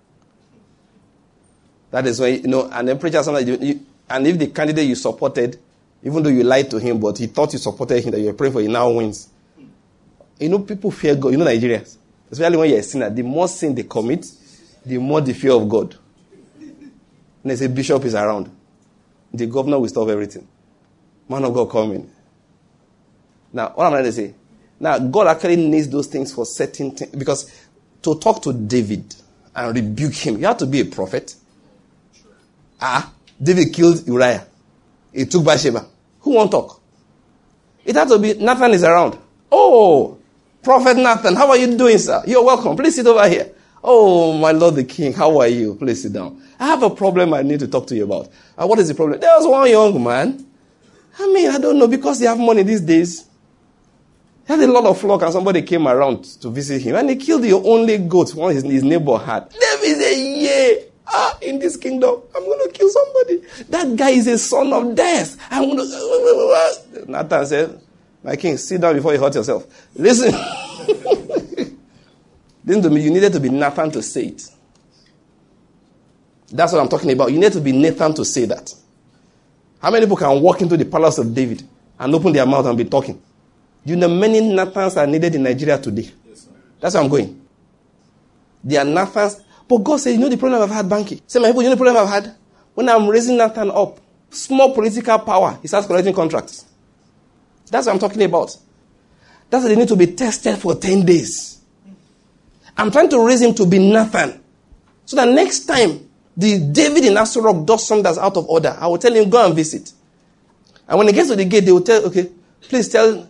That is why, and then preachers, and if the candidate you supported, even though you lied to him, but he thought you supported him, that you were praying for, he now wins. People fear God. Nigerians, especially when you're a sinner, the more sin they commit, the more the fear of God. And they say, bishop is around. The governor will stop everything. Man of God coming. Now, what am I going to say? Now, God actually needs those things for certain things. Because to talk to David and rebuke him, you have to be a prophet. David killed Uriah. He took Bathsheba. Who won't talk? It had to be, Nathan is around. Oh, Prophet Nathan, how are you doing, sir? You're welcome. Please sit over here. Oh, my Lord the King, how are you? Please sit down. I have a problem I need to talk to you about. What is the problem? There was one young man. I don't know, because they have money these days. He had a lot of flock and somebody came around to visit him and he killed the only goat one his neighbor had. David said, in this kingdom, I'm going to kill somebody. That guy is a son of death. I'm going to... Nathan said, my king, sit down before you hurt yourself. Listen. Listen to me, you needed to be Nathan to say it. That's what I'm talking about. You need to be Nathan to say that. How many people can walk into the palace of David and open their mouth and be talking? You know, many Nathans are needed in Nigeria today. Yes, that's where I'm going. They are Nathans. But God said, you know the problem I've had, Banky? Say, my people, you know the problem I've had? When I'm raising Nathan up, small political power, he starts collecting contracts. That's what I'm talking about. That's why they need to be tested for 10 days. I'm trying to raise him to be Nathan. So that next time, the David in Asorok does something that's out of order, I will tell him, go and visit. And when he gets to the gate, they will tell, okay, please tell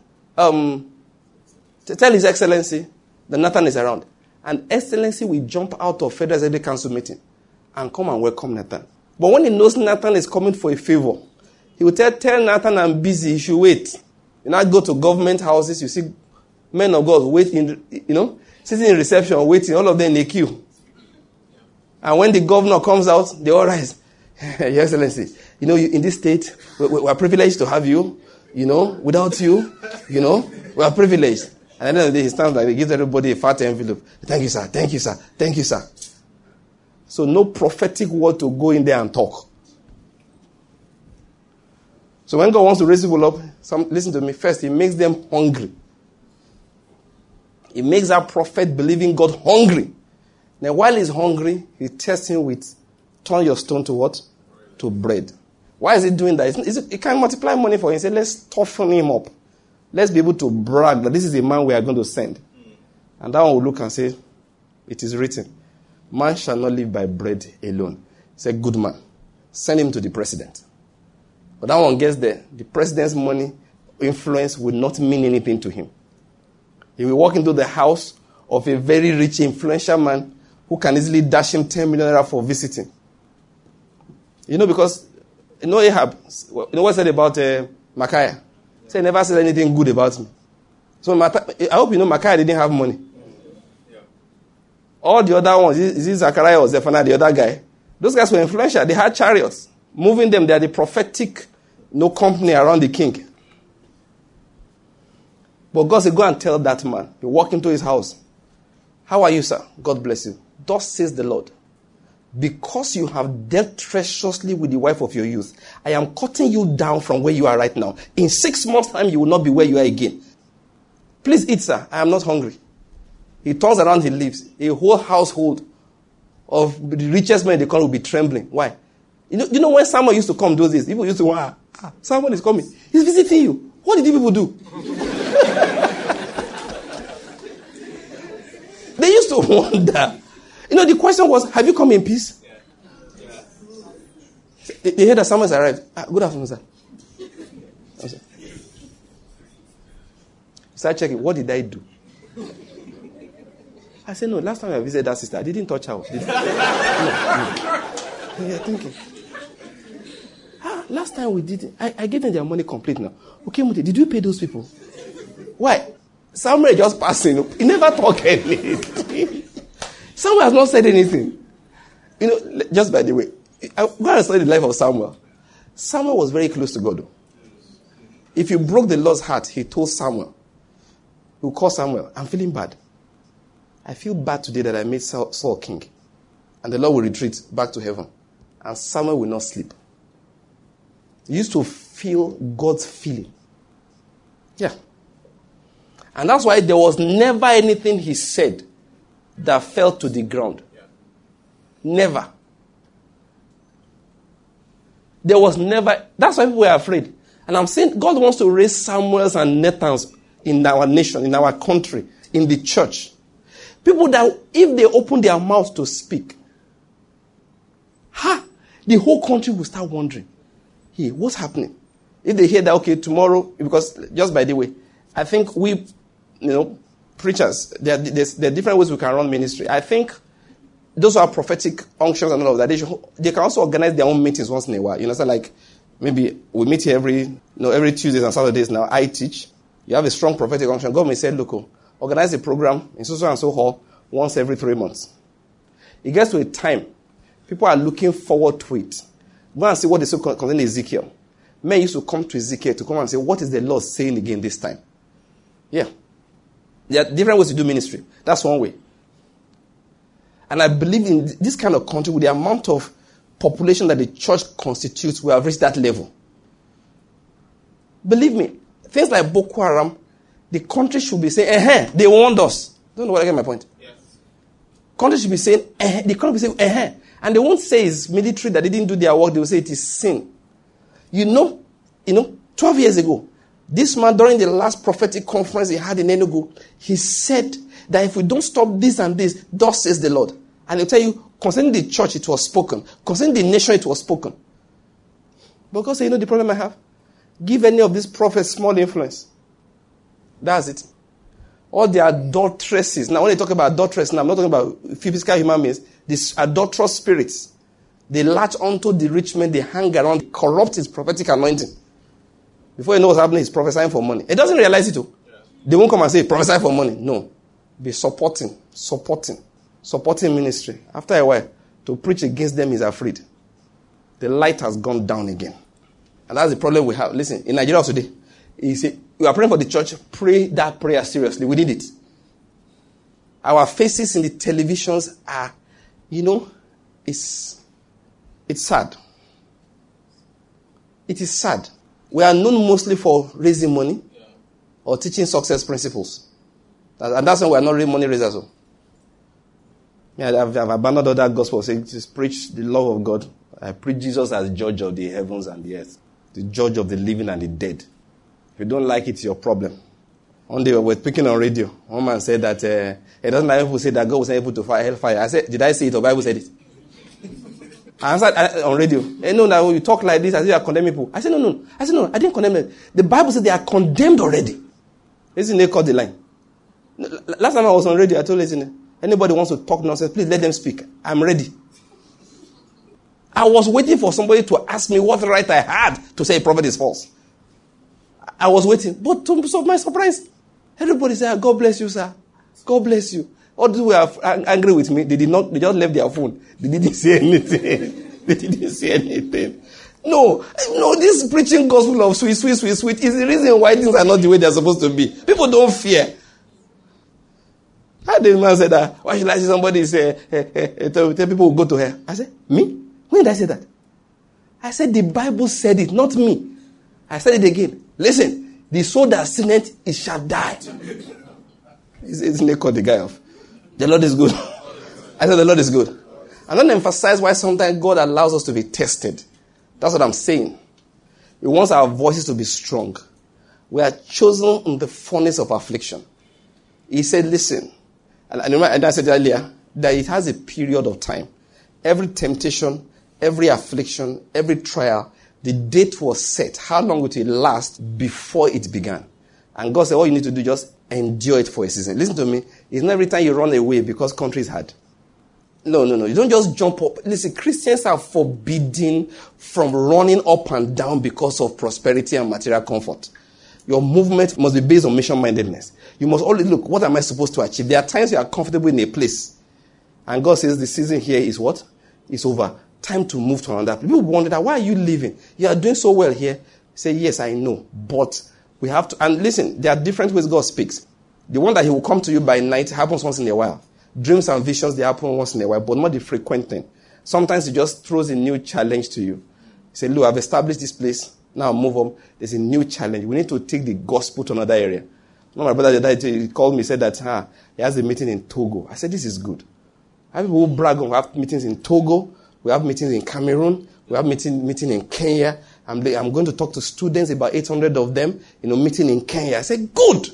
His Excellency that Nathan is around. And Excellency will jump out of Federal Executive Council meeting and come and welcome Nathan. But when he knows Nathan is coming for a favor, he will tell Nathan I'm busy, you should wait. You now go to government houses, you see men of God waiting, sitting in reception, waiting, all of them in a queue. And when the governor comes out, they all rise. Your Excellency, in this state, we are privileged to have you. Without you, we are privileged. And at the end of the day, he stands like, he gives everybody a fat envelope. Thank you, sir. Thank you, sir. Thank you, sir. So no prophetic word to go in there and talk. So when God wants to raise people up, listen to me first, he makes them hungry. He makes that prophet believing God hungry. Now while he's hungry, he tests him with, turn your stone to what? To bread. Why is he doing that? He can multiply money for him. He said, let's toughen him up. Let's be able to brag that this is a man we are going to send. And that one will look and say, it is written, man shall not live by bread alone. He said, good man. Send him to the president. But that one gets there. The president's money, influence will not mean anything to him. He will walk into the house of a very rich, influential man who can easily dash him 10 million naira for visiting. Because... Ahab, what he said about Micaiah? He said he never said anything good about me. So I hope Micaiah didn't have money. Yeah. All the other ones, is it Zechariah or Zephaniah, the other guy? Those guys were influential. They had chariots. Moving them, they are the prophetic company around the king. But God said, go and tell that man. You walk into his house. How are you, sir? God bless you. Thus says the Lord. Because you have dealt treacherously with the wife of your youth, I am cutting you down from where you are right now. In 6 months' time, you will not be where you are again. Please eat, sir. I am not hungry. He turns around, he leaves. A whole household of the richest men in the country will be trembling. Why? You know when someone used to come those days, people used to, wow, someone is coming. He's visiting you. What did the people do? They used to wonder. The question was, have you come in peace? Yeah. They heard that someone has arrived. Good afternoon, sir. Start checking, what did I do? I said, no, last time I visited that sister, I didn't touch her. No. You're thinking. Last time we did it, I gave them their money complete now. Okay, Muti, did you pay those people? Why? Samuel just passing. He never talked anything. Samuel has not said anything. Just by the way, I'm going to study the life of Samuel. Samuel was very close to God. If you broke the Lord's heart, he told Samuel. He would call Samuel, I'm feeling bad. I feel bad today that I made Saul king. And the Lord will retreat back to heaven. And Samuel will not sleep. He used to feel God's feeling. Yeah. And that's why there was never anything he said that fell to the ground. Yeah. Never. There was never. That's why people were afraid. And I'm saying God wants to raise Samuels and Nathans in our nation, in our country, in the church. People that, if they open their mouths to speak, the whole country will start wondering, hey, what's happening? If they hear that, okay, tomorrow, because just by the way, I think we, preachers, there are different ways we can run ministry. I think those who have prophetic unctions and all of that, they can also organize their own meetings once in a while. You know, so like maybe we meet here every Tuesdays and Saturdays now. I teach. You have a strong prophetic unction. God may say, look, organize a program in so and so hall once every 3 months. It gets to a time, people are looking forward to it. Go and see what they say concerning Ezekiel. Men used to come to Ezekiel to come and say, what is the Lord saying again this time? Yeah. There are different ways to do ministry. That's one way. And I believe in this kind of country, with the amount of population that the church constitutes, we have reached that level. Believe me, things like Boko Haram, the country should be saying, they warned us. Don't know whether I get my point. Yes. Country should be saying, the country should be saying, and they won't say it's military that they didn't do their work. They will say it is sin. You know, 12 years ago, this man, during the last prophetic conference he had in Enugu, he said that if we don't stop this and this, thus says the Lord. And he'll tell you, concerning the church, it was spoken. Concerning the nation, it was spoken. Because you know the problem I have? Give any of these prophets small influence. That's it. All the adulteresses. Now, when they talk about adulteress, now I'm not talking about physical human beings. These adulterous spirits. They latch onto the rich man, they hang around, they corrupt his prophetic anointing. Before you know what's happening, he's prophesying for money. He doesn't realize it too. Yeah. They won't come and say, prophesy for money. No. Be supporting ministry. After a while, to preach against them is afraid. The light has gone down again. And that's the problem we have. Listen, in Nigeria today, he said, we are praying for the church, pray that prayer seriously. We did it. Our faces in the televisions are, it's sad. It is sad. We are known mostly for raising money or teaching success principles. And that's why we are not money raisers. I've abandoned all that gospel. Saying, just preach the love of God. I preach Jesus as judge of the heavens and the earth. The judge of the living and the dead. If you don't like it, it's your problem. One day we were speaking on radio. One man said that it doesn't like people say that God was able to fire hellfire. I said, did I say it or Bible said it? I answered on radio. No, now you talk like this as if you are condemning people. I said, no. I said, no, I didn't condemn them. The Bible said they are condemned already. Listen, they cut the line. Last time I was on radio, I told listening, anybody wants to talk nonsense, please let them speak. I'm ready. I was waiting for somebody to ask me what right I had to say a prophet is false. I was waiting. But to my surprise, everybody said, God bless you, sir. God bless you. All those who are angry with me, they just left their phone. They didn't say anything. No, this preaching gospel of sweet is the reason why things are not the way they're supposed to be. People don't fear. How did the man say that? Why should I see somebody say, tell people go to hell? I said, me? When did I say that? I said, the Bible said it, not me. I said it again. Listen, the soul that sinneth, it shall die. They called the guy off. The Lord is good. I said the Lord is good. I don't emphasize why sometimes God allows us to be tested. That's what I'm saying. He wants our voices to be strong. We are chosen in the furnace of affliction. He said, listen, and I said earlier, that it has a period of time. Every temptation, every affliction, every trial, the date was set. How long would it last before it began? And God said, all you need to do is just endure it for a season. Listen to me. It's not every time you run away because country is hard. No. You don't just jump up. Listen, Christians are forbidden from running up and down because of prosperity and material comfort. Your movement must be based on mission-mindedness. You must always look, what am I supposed to achieve? There are times you are comfortable in a place. And God says the season here is what? It's over. Time to move to another place. People wonder, why are you leaving? You are doing so well here. Say, yes, I know. But we have to, and listen, there are different ways God speaks. The one that he will come to you by night happens once in a while. Dreams and visions, they happen once in a while, but not the frequent thing. Sometimes he just throws a new challenge to you. He said, look, I've established this place. Now move on. There's a new challenge. We need to take the gospel to another area. My brother the other day, he called me, said that he has a meeting in Togo. I said, this is good. I have people who brag on, we have meetings in Togo, we have meetings in Cameroon, we have meeting in Kenya. I'm going to talk to students, about 800 of them, meeting in Kenya. I said, good.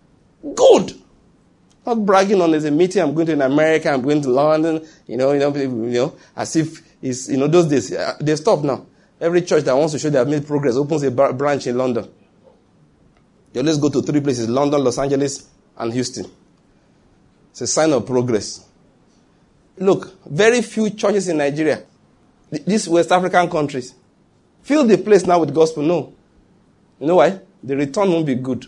Not bragging on there's a meeting, I'm going to in America, I'm going to London, as if it's, those days, they stopped now. Every church that wants to show they have made progress opens a branch in London. They always go to 3 places, London, Los Angeles, and Houston. It's a sign of progress. Look, very few churches in Nigeria, these West African countries, fill the place now with gospel. No. You know why? The return won't be good.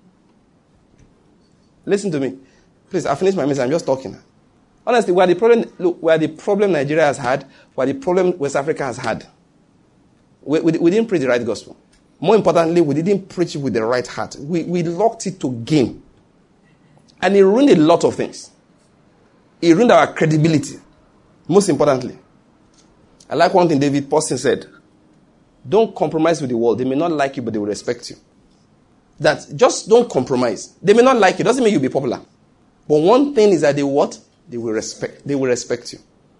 Listen to me. Please, I finished my message. I'm just talking. Honestly, we are the problem Nigeria has had, we are the problem West Africa has had. We didn't preach the right gospel. More importantly, we didn't preach it with the right heart. We locked it to gain. And it ruined a lot of things. It ruined our credibility. Most importantly. I like one thing David Poston said. Don't compromise with the world. They may not like you, but they will respect you. That just don't compromise. They may not like you. Doesn't mean you'll be popular. But one thing is that they what? They will respect. They will respect you.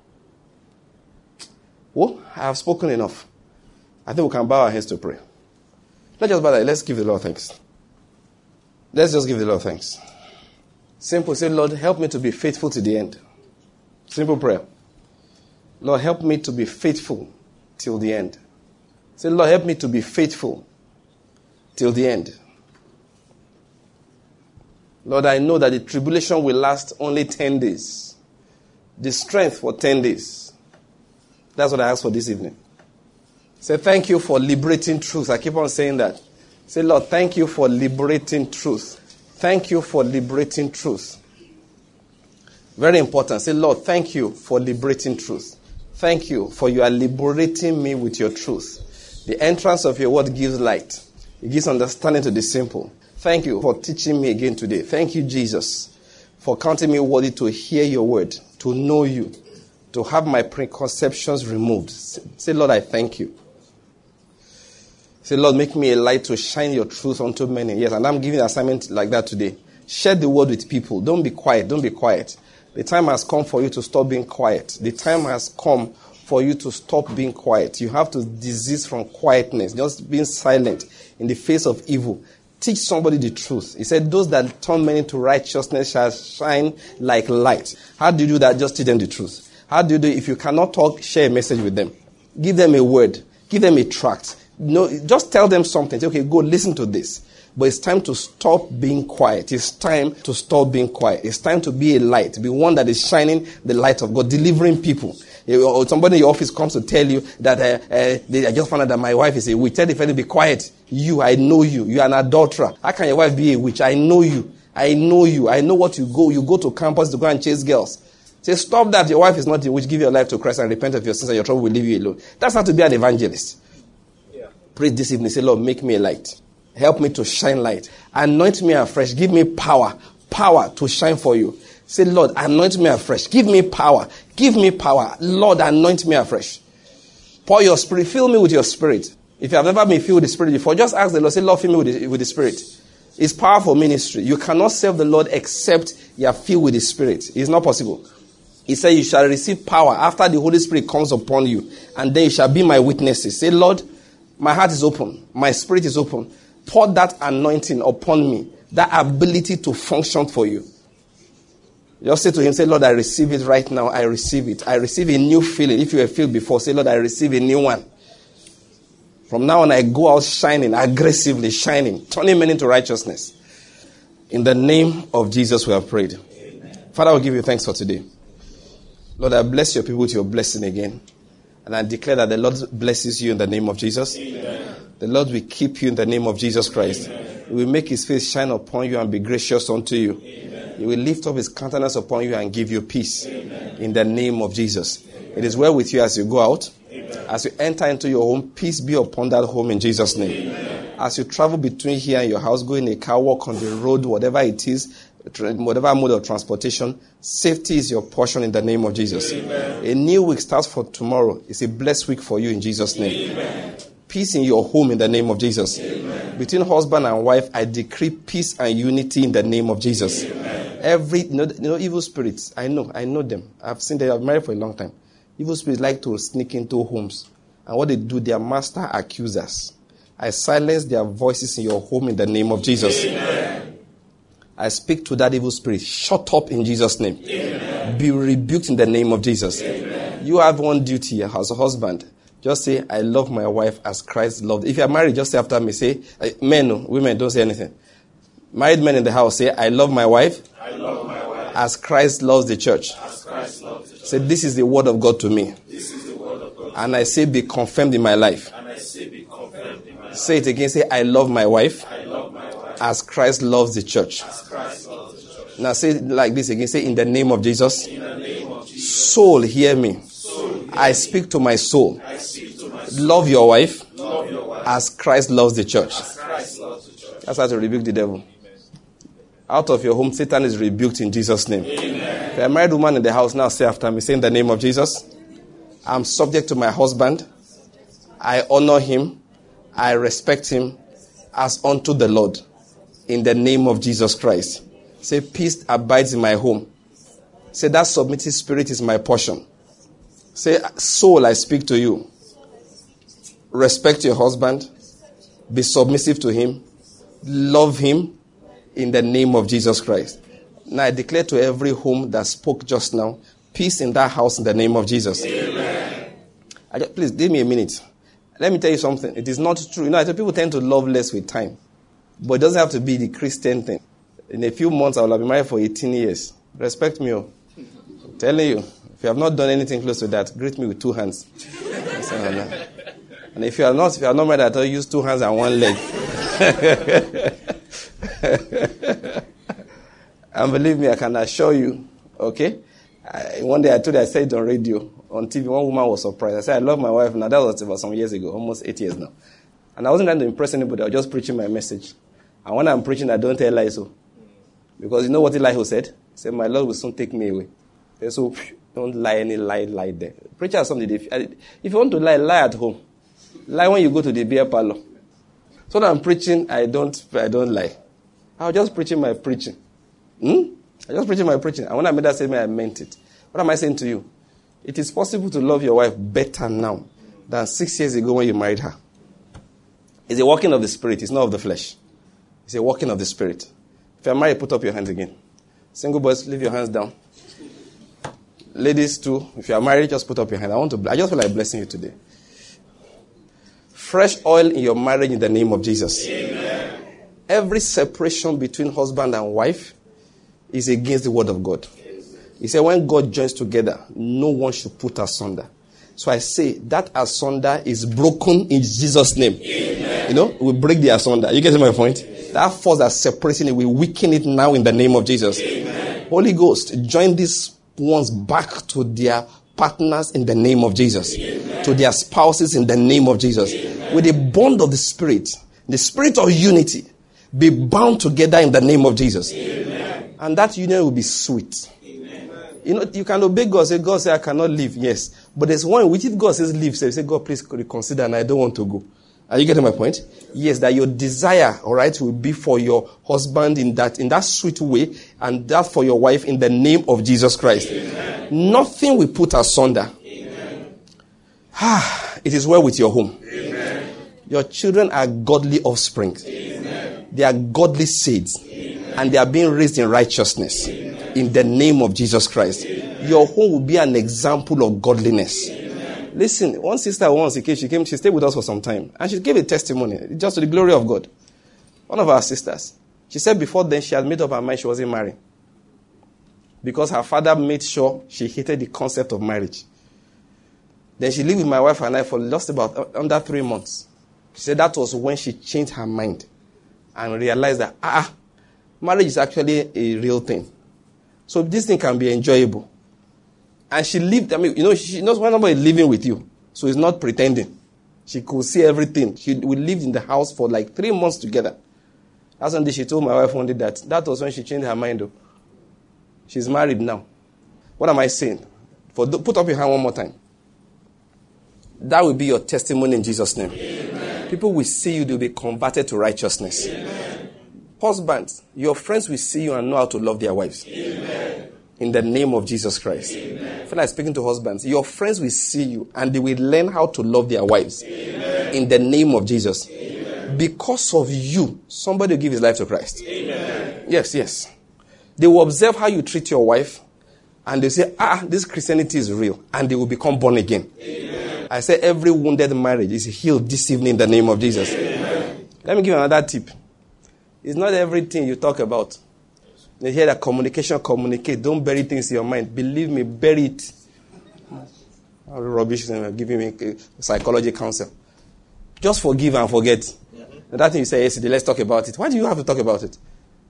Well, I have spoken enough. I think we can bow our heads to pray. Let's just bow that. Let's give the Lord thanks. Let's just give the Lord thanks. Simple. Say, Lord, help me to be faithful to the end. Simple prayer. Lord, help me to be faithful till the end. Say, Lord, help me to be faithful till the end. Lord, I know that the tribulation will last only 10 days. The strength for 10 days. That's what I ask for this evening. Say, thank you for liberating truth. I keep on saying that. Say, Lord, thank you for liberating truth. Thank you for liberating truth. Very important. Say, Lord, thank you for liberating truth. Thank you for you are liberating me with your truth. The entrance of your word gives light. It gives understanding to the simple. Thank you for teaching me again today. Thank you, Jesus, for counting me worthy to hear your word, to know you, to have my preconceptions removed. Say, Lord, I thank you. Say, Lord, make me a light to shine your truth unto many. Yes, and I'm giving an assignment like that today. Share the word with people. Don't be quiet. Don't be quiet. The time has come for you to stop being quiet. The time has come for you to stop being quiet. You have to desist from quietness, just being silent in the face of evil. Teach somebody the truth. He said, those that turn many to righteousness shall shine like light. How do you do that? Just teach them the truth. How do you do it? If you cannot talk, share a message with them. Give them a word. Give them a tract. No, just tell them something. Say, okay, go listen to this. But it's time to stop being quiet. It's time to stop being quiet. It's time to be a light. Be one that is shining the light of God, delivering people. Or somebody in your office comes to tell you that I just found out that my wife is a witch. Tell the fellow, be quiet. You, I know you. You are an adulterer. How can your wife be a witch? I know you. I know you. I know what you go. You go to campus to go and chase girls. Say, stop that. Your wife is not a witch. Give your life to Christ and repent of your sins and your trouble will leave you alone. That's not to be an evangelist. Yeah. Pray this evening. Say, Lord, make me a light. Help me to shine light. Anoint me afresh. Give me power. Power to shine for you. Say, Lord, anoint me afresh. Give me power. Give me power. Lord, anoint me afresh. Pour your spirit. Fill me with your spirit. If you have never been filled with the spirit before, just ask the Lord. Say, Lord, fill me with the spirit. It's powerful ministry. You cannot serve the Lord except you are filled with the spirit. It's not possible. He said, you shall receive power after the Holy Spirit comes upon you. And then you shall be my witnesses. Say, Lord, my heart is open. My spirit is open. Pour that anointing upon me. That ability to function for you. Just say to him, say, Lord, I receive it right now. I receive it. I receive a new feeling. If you were filled before, say, Lord, I receive a new one. From now on, I go out shining, aggressively shining, turning men into righteousness. In the name of Jesus, we have prayed. Amen. Father, we give you thanks for today. Lord, I bless your people with your blessing again. And I declare that the Lord blesses you in the name of Jesus. Amen. The Lord will keep you in the name of Jesus Christ. Amen. He will make his face shine upon you and be gracious unto you. Amen. He will lift up his countenance upon you and give you peace. Amen. In the name of Jesus. Amen. It is well with you as you go out. Amen. As you enter into your home, peace be upon that home in Jesus' name. Amen. As you travel between here and your house, go in a car, walk on the road, whatever it is, whatever mode of transportation, safety is your portion in the name of Jesus. Amen. A new week starts for tomorrow. It's a blessed week for you in Jesus' name. Amen. Peace in your home in the name of Jesus. Amen. Between husband and wife, I decree peace and unity in the name of Jesus. Amen. Every evil spirits, I know them. I've seen them. I've been married for a long time. Evil spirits like to sneak into homes. And what they do, they are master accusers. I silence their voices in your home in the name of Jesus. Amen. I speak to that evil spirit. Shut up in Jesus' name. Amen. Be rebuked in the name of Jesus. Amen. You have one duty as a husband. Just say, I love my wife as Christ loved. If you are married, just say after me, say, women, don't say anything. Married men in the house, say, I love my wife. I love my wife as Christ loves the church. Say, this is the word of God to me. And I say, be confirmed in my life. Say it again. Say, I love my wife as Christ loves the church. Now say it like this again. Say, in the name of Jesus. Soul, hear me. I speak to my soul. Love your wife as Christ loves the church. That's how to rebuke the devil. Out of your home, Satan is rebuked in Jesus' name. If you're a married woman in the house, now say after me. Say, in the name of Jesus, I'm subject to my husband. I honor him. I respect him as unto the Lord. In the name of Jesus Christ. Say, peace abides in my home. Say, that submissive spirit is my portion. Say, soul, I speak to you. Respect your husband. Be submissive to him. Love him in the name of Jesus Christ. Now I declare to every home that spoke just now, peace in that house in the name of Jesus. Amen. Please, give me a minute. Let me tell you something. It is not true. You know, I tell people tend to love less with time. But it doesn't have to be the Christian thing. In a few months, I will have been married for 18 years. Respect me. I'm telling you. If you have not done anything close to that, greet me with 2 hands. And if you are not married at all, use 2 hands and 1 leg. And believe me, I can assure you, okay? One day I said it on radio, on TV, one woman was surprised. I said, I love my wife now. That was about some years ago, almost 8 years now. And I wasn't trying to impress anybody. I was just preaching my message. And when I'm preaching, I don't tell lies. So. Because you know what Elihu said? He said, my Lord will soon take me away. So don't lie any lie there. Preacher has something. If you want to lie at home. Lie when you go to the beer parlor. So when I'm preaching, I don't lie. I was just preaching my preaching. I just preaching my preaching. And when I made that statement, I meant it. What am I saying to you? It is possible to love your wife better now than 6 years ago when you married her. It's a working of the Spirit. It's not of the flesh. It's a working of the Spirit. If you're married, put up your hands again. Single boys, leave your hands down. Ladies too, if you are married, just put up your hand. I just feel like blessing you today. Fresh oil in your marriage in the name of Jesus. Amen. Every separation between husband and wife is against the word of God. He said when God joins together, no one should put asunder. So I say that asunder is broken in Jesus' name. Amen. You know, we break the asunder. You get my point? That force that's separating it, we weaken it now in the name of Jesus. Amen. Holy Ghost, join these ones back to their partners in the name of Jesus. Amen. To their spouses in the name of Jesus. Amen. With the bond of the Spirit of unity, be bound together in the name of Jesus. Amen. And that union will be sweet. Amen. You know, you can obey God. Say, God say, I cannot leave. Yes. But there's one which if God says leave, say, God, please reconsider and I don't want to go. Are you getting my point? Yes, that your desire, all right, will be for your husband in that sweet way, and that for your wife in the name of Jesus Christ. Amen. Nothing will put asunder. Amen. It is well with your home. Amen. Your children are godly offspring. Amen. They are godly seeds. Amen. And they are being raised in righteousness. Amen. In the name of Jesus Christ. Amen. Your home will be an example of godliness. Amen. Listen, one sister once, she stayed with us for some time. And she gave a testimony, just to the glory of God. One of our sisters. She said before then she had made up her mind she wasn't married. Because her father made sure she hated the concept of marriage. Then she lived with my wife and I for just about under 3 months. She said that was when she changed her mind. And realized that, marriage is actually a real thing. So this thing can be enjoyable. And she lived, she knows when somebody is living with you. So it's not pretending. She could see everything. We lived in the house for like 3 months together. That's when she told my wife one day that was when she changed her mind. She's married now. What am I saying? Put up your hand one more time. That will be your testimony in Jesus' name. Amen. People will see you, they'll be converted to righteousness. Amen. Husbands, your friends will see you and know how to love their wives. Amen. In the name of Jesus Christ. Amen. I feel like speaking to husbands. Your friends will see you and they will learn how to love their wives. Amen. In the name of Jesus. Amen. Because of you, somebody will give his life to Christ. Amen. Yes. They will observe how you treat your wife and they say, this Christianity is real. And they will become born again. Amen. I say every wounded marriage is healed this evening in the name of Jesus. Amen. Let me give you another tip. It's not everything you talk about. You hear that communication, communicate. Don't bury things in your mind. Believe me, bury it. All the rubbish giving me psychology counsel. Just forgive and forget. And that thing you say yesterday, let's talk about it. Why do you have to talk about it?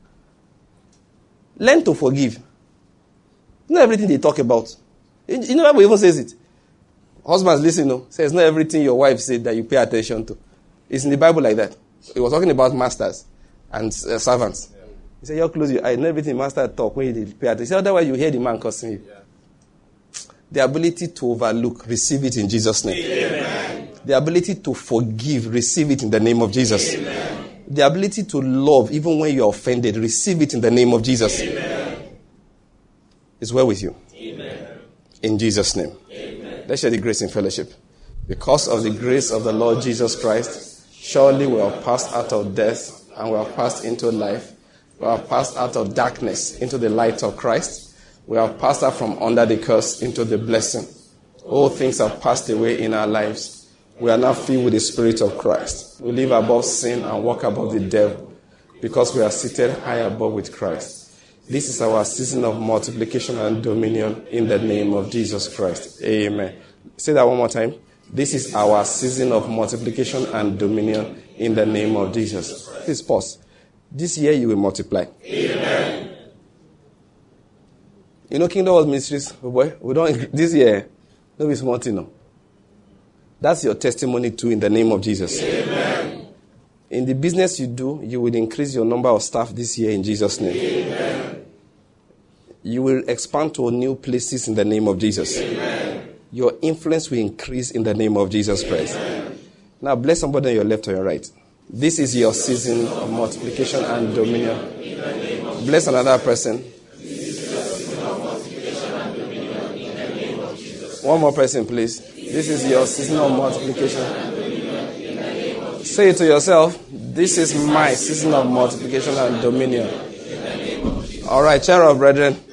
Learn to forgive. Not everything they talk about. You know, the Bible even says it. Husbands, listen, no. Says not everything your wife said that you pay attention to. It's in the Bible like that. It was talking about masters and servants. Yeah. He said, you close your eyes. Not everything master talk when you pay attention. He said, otherwise you hear the man cursing you. Yeah. The ability to overlook, receive it in Jesus' name. Amen. The ability to forgive, receive it in the name of Jesus. Amen. The ability to love, even when you are offended, receive it in the name of Jesus. Amen. It's well with you. Amen. In Jesus' name. Amen. Let's share the grace in fellowship. Because of the grace of the Lord Jesus Christ, surely we have passed out of death and we have passed into life. We have passed out of darkness into the light of Christ. We have passed out from under the curse into the blessing. All things have passed away in our lives. We are now filled with the Spirit of Christ. We live above sin and walk above the devil because we are seated high above with Christ. This is our season of multiplication and dominion in the name of Jesus Christ. Amen. Say that one more time. This is our season of multiplication and dominion in the name of Jesus. Please pause. This year you will multiply. Amen. You know, Kingdom World Ministries, boy, we don't, this year, no be small thing, no. That's your testimony too in the name of Jesus. Amen. In the business you do, you will increase your number of staff this year in Jesus' name. Amen. You will expand to new places in the name of Jesus. Amen. Your influence will increase in the name of Jesus Christ. Amen. Now bless somebody on your left or your right. This is your season of multiplication and dominion. Bless another person. One more person, please. This is your season of multiplication. Say it to yourself. This is my season of multiplication and dominion. All right, chair of brethren.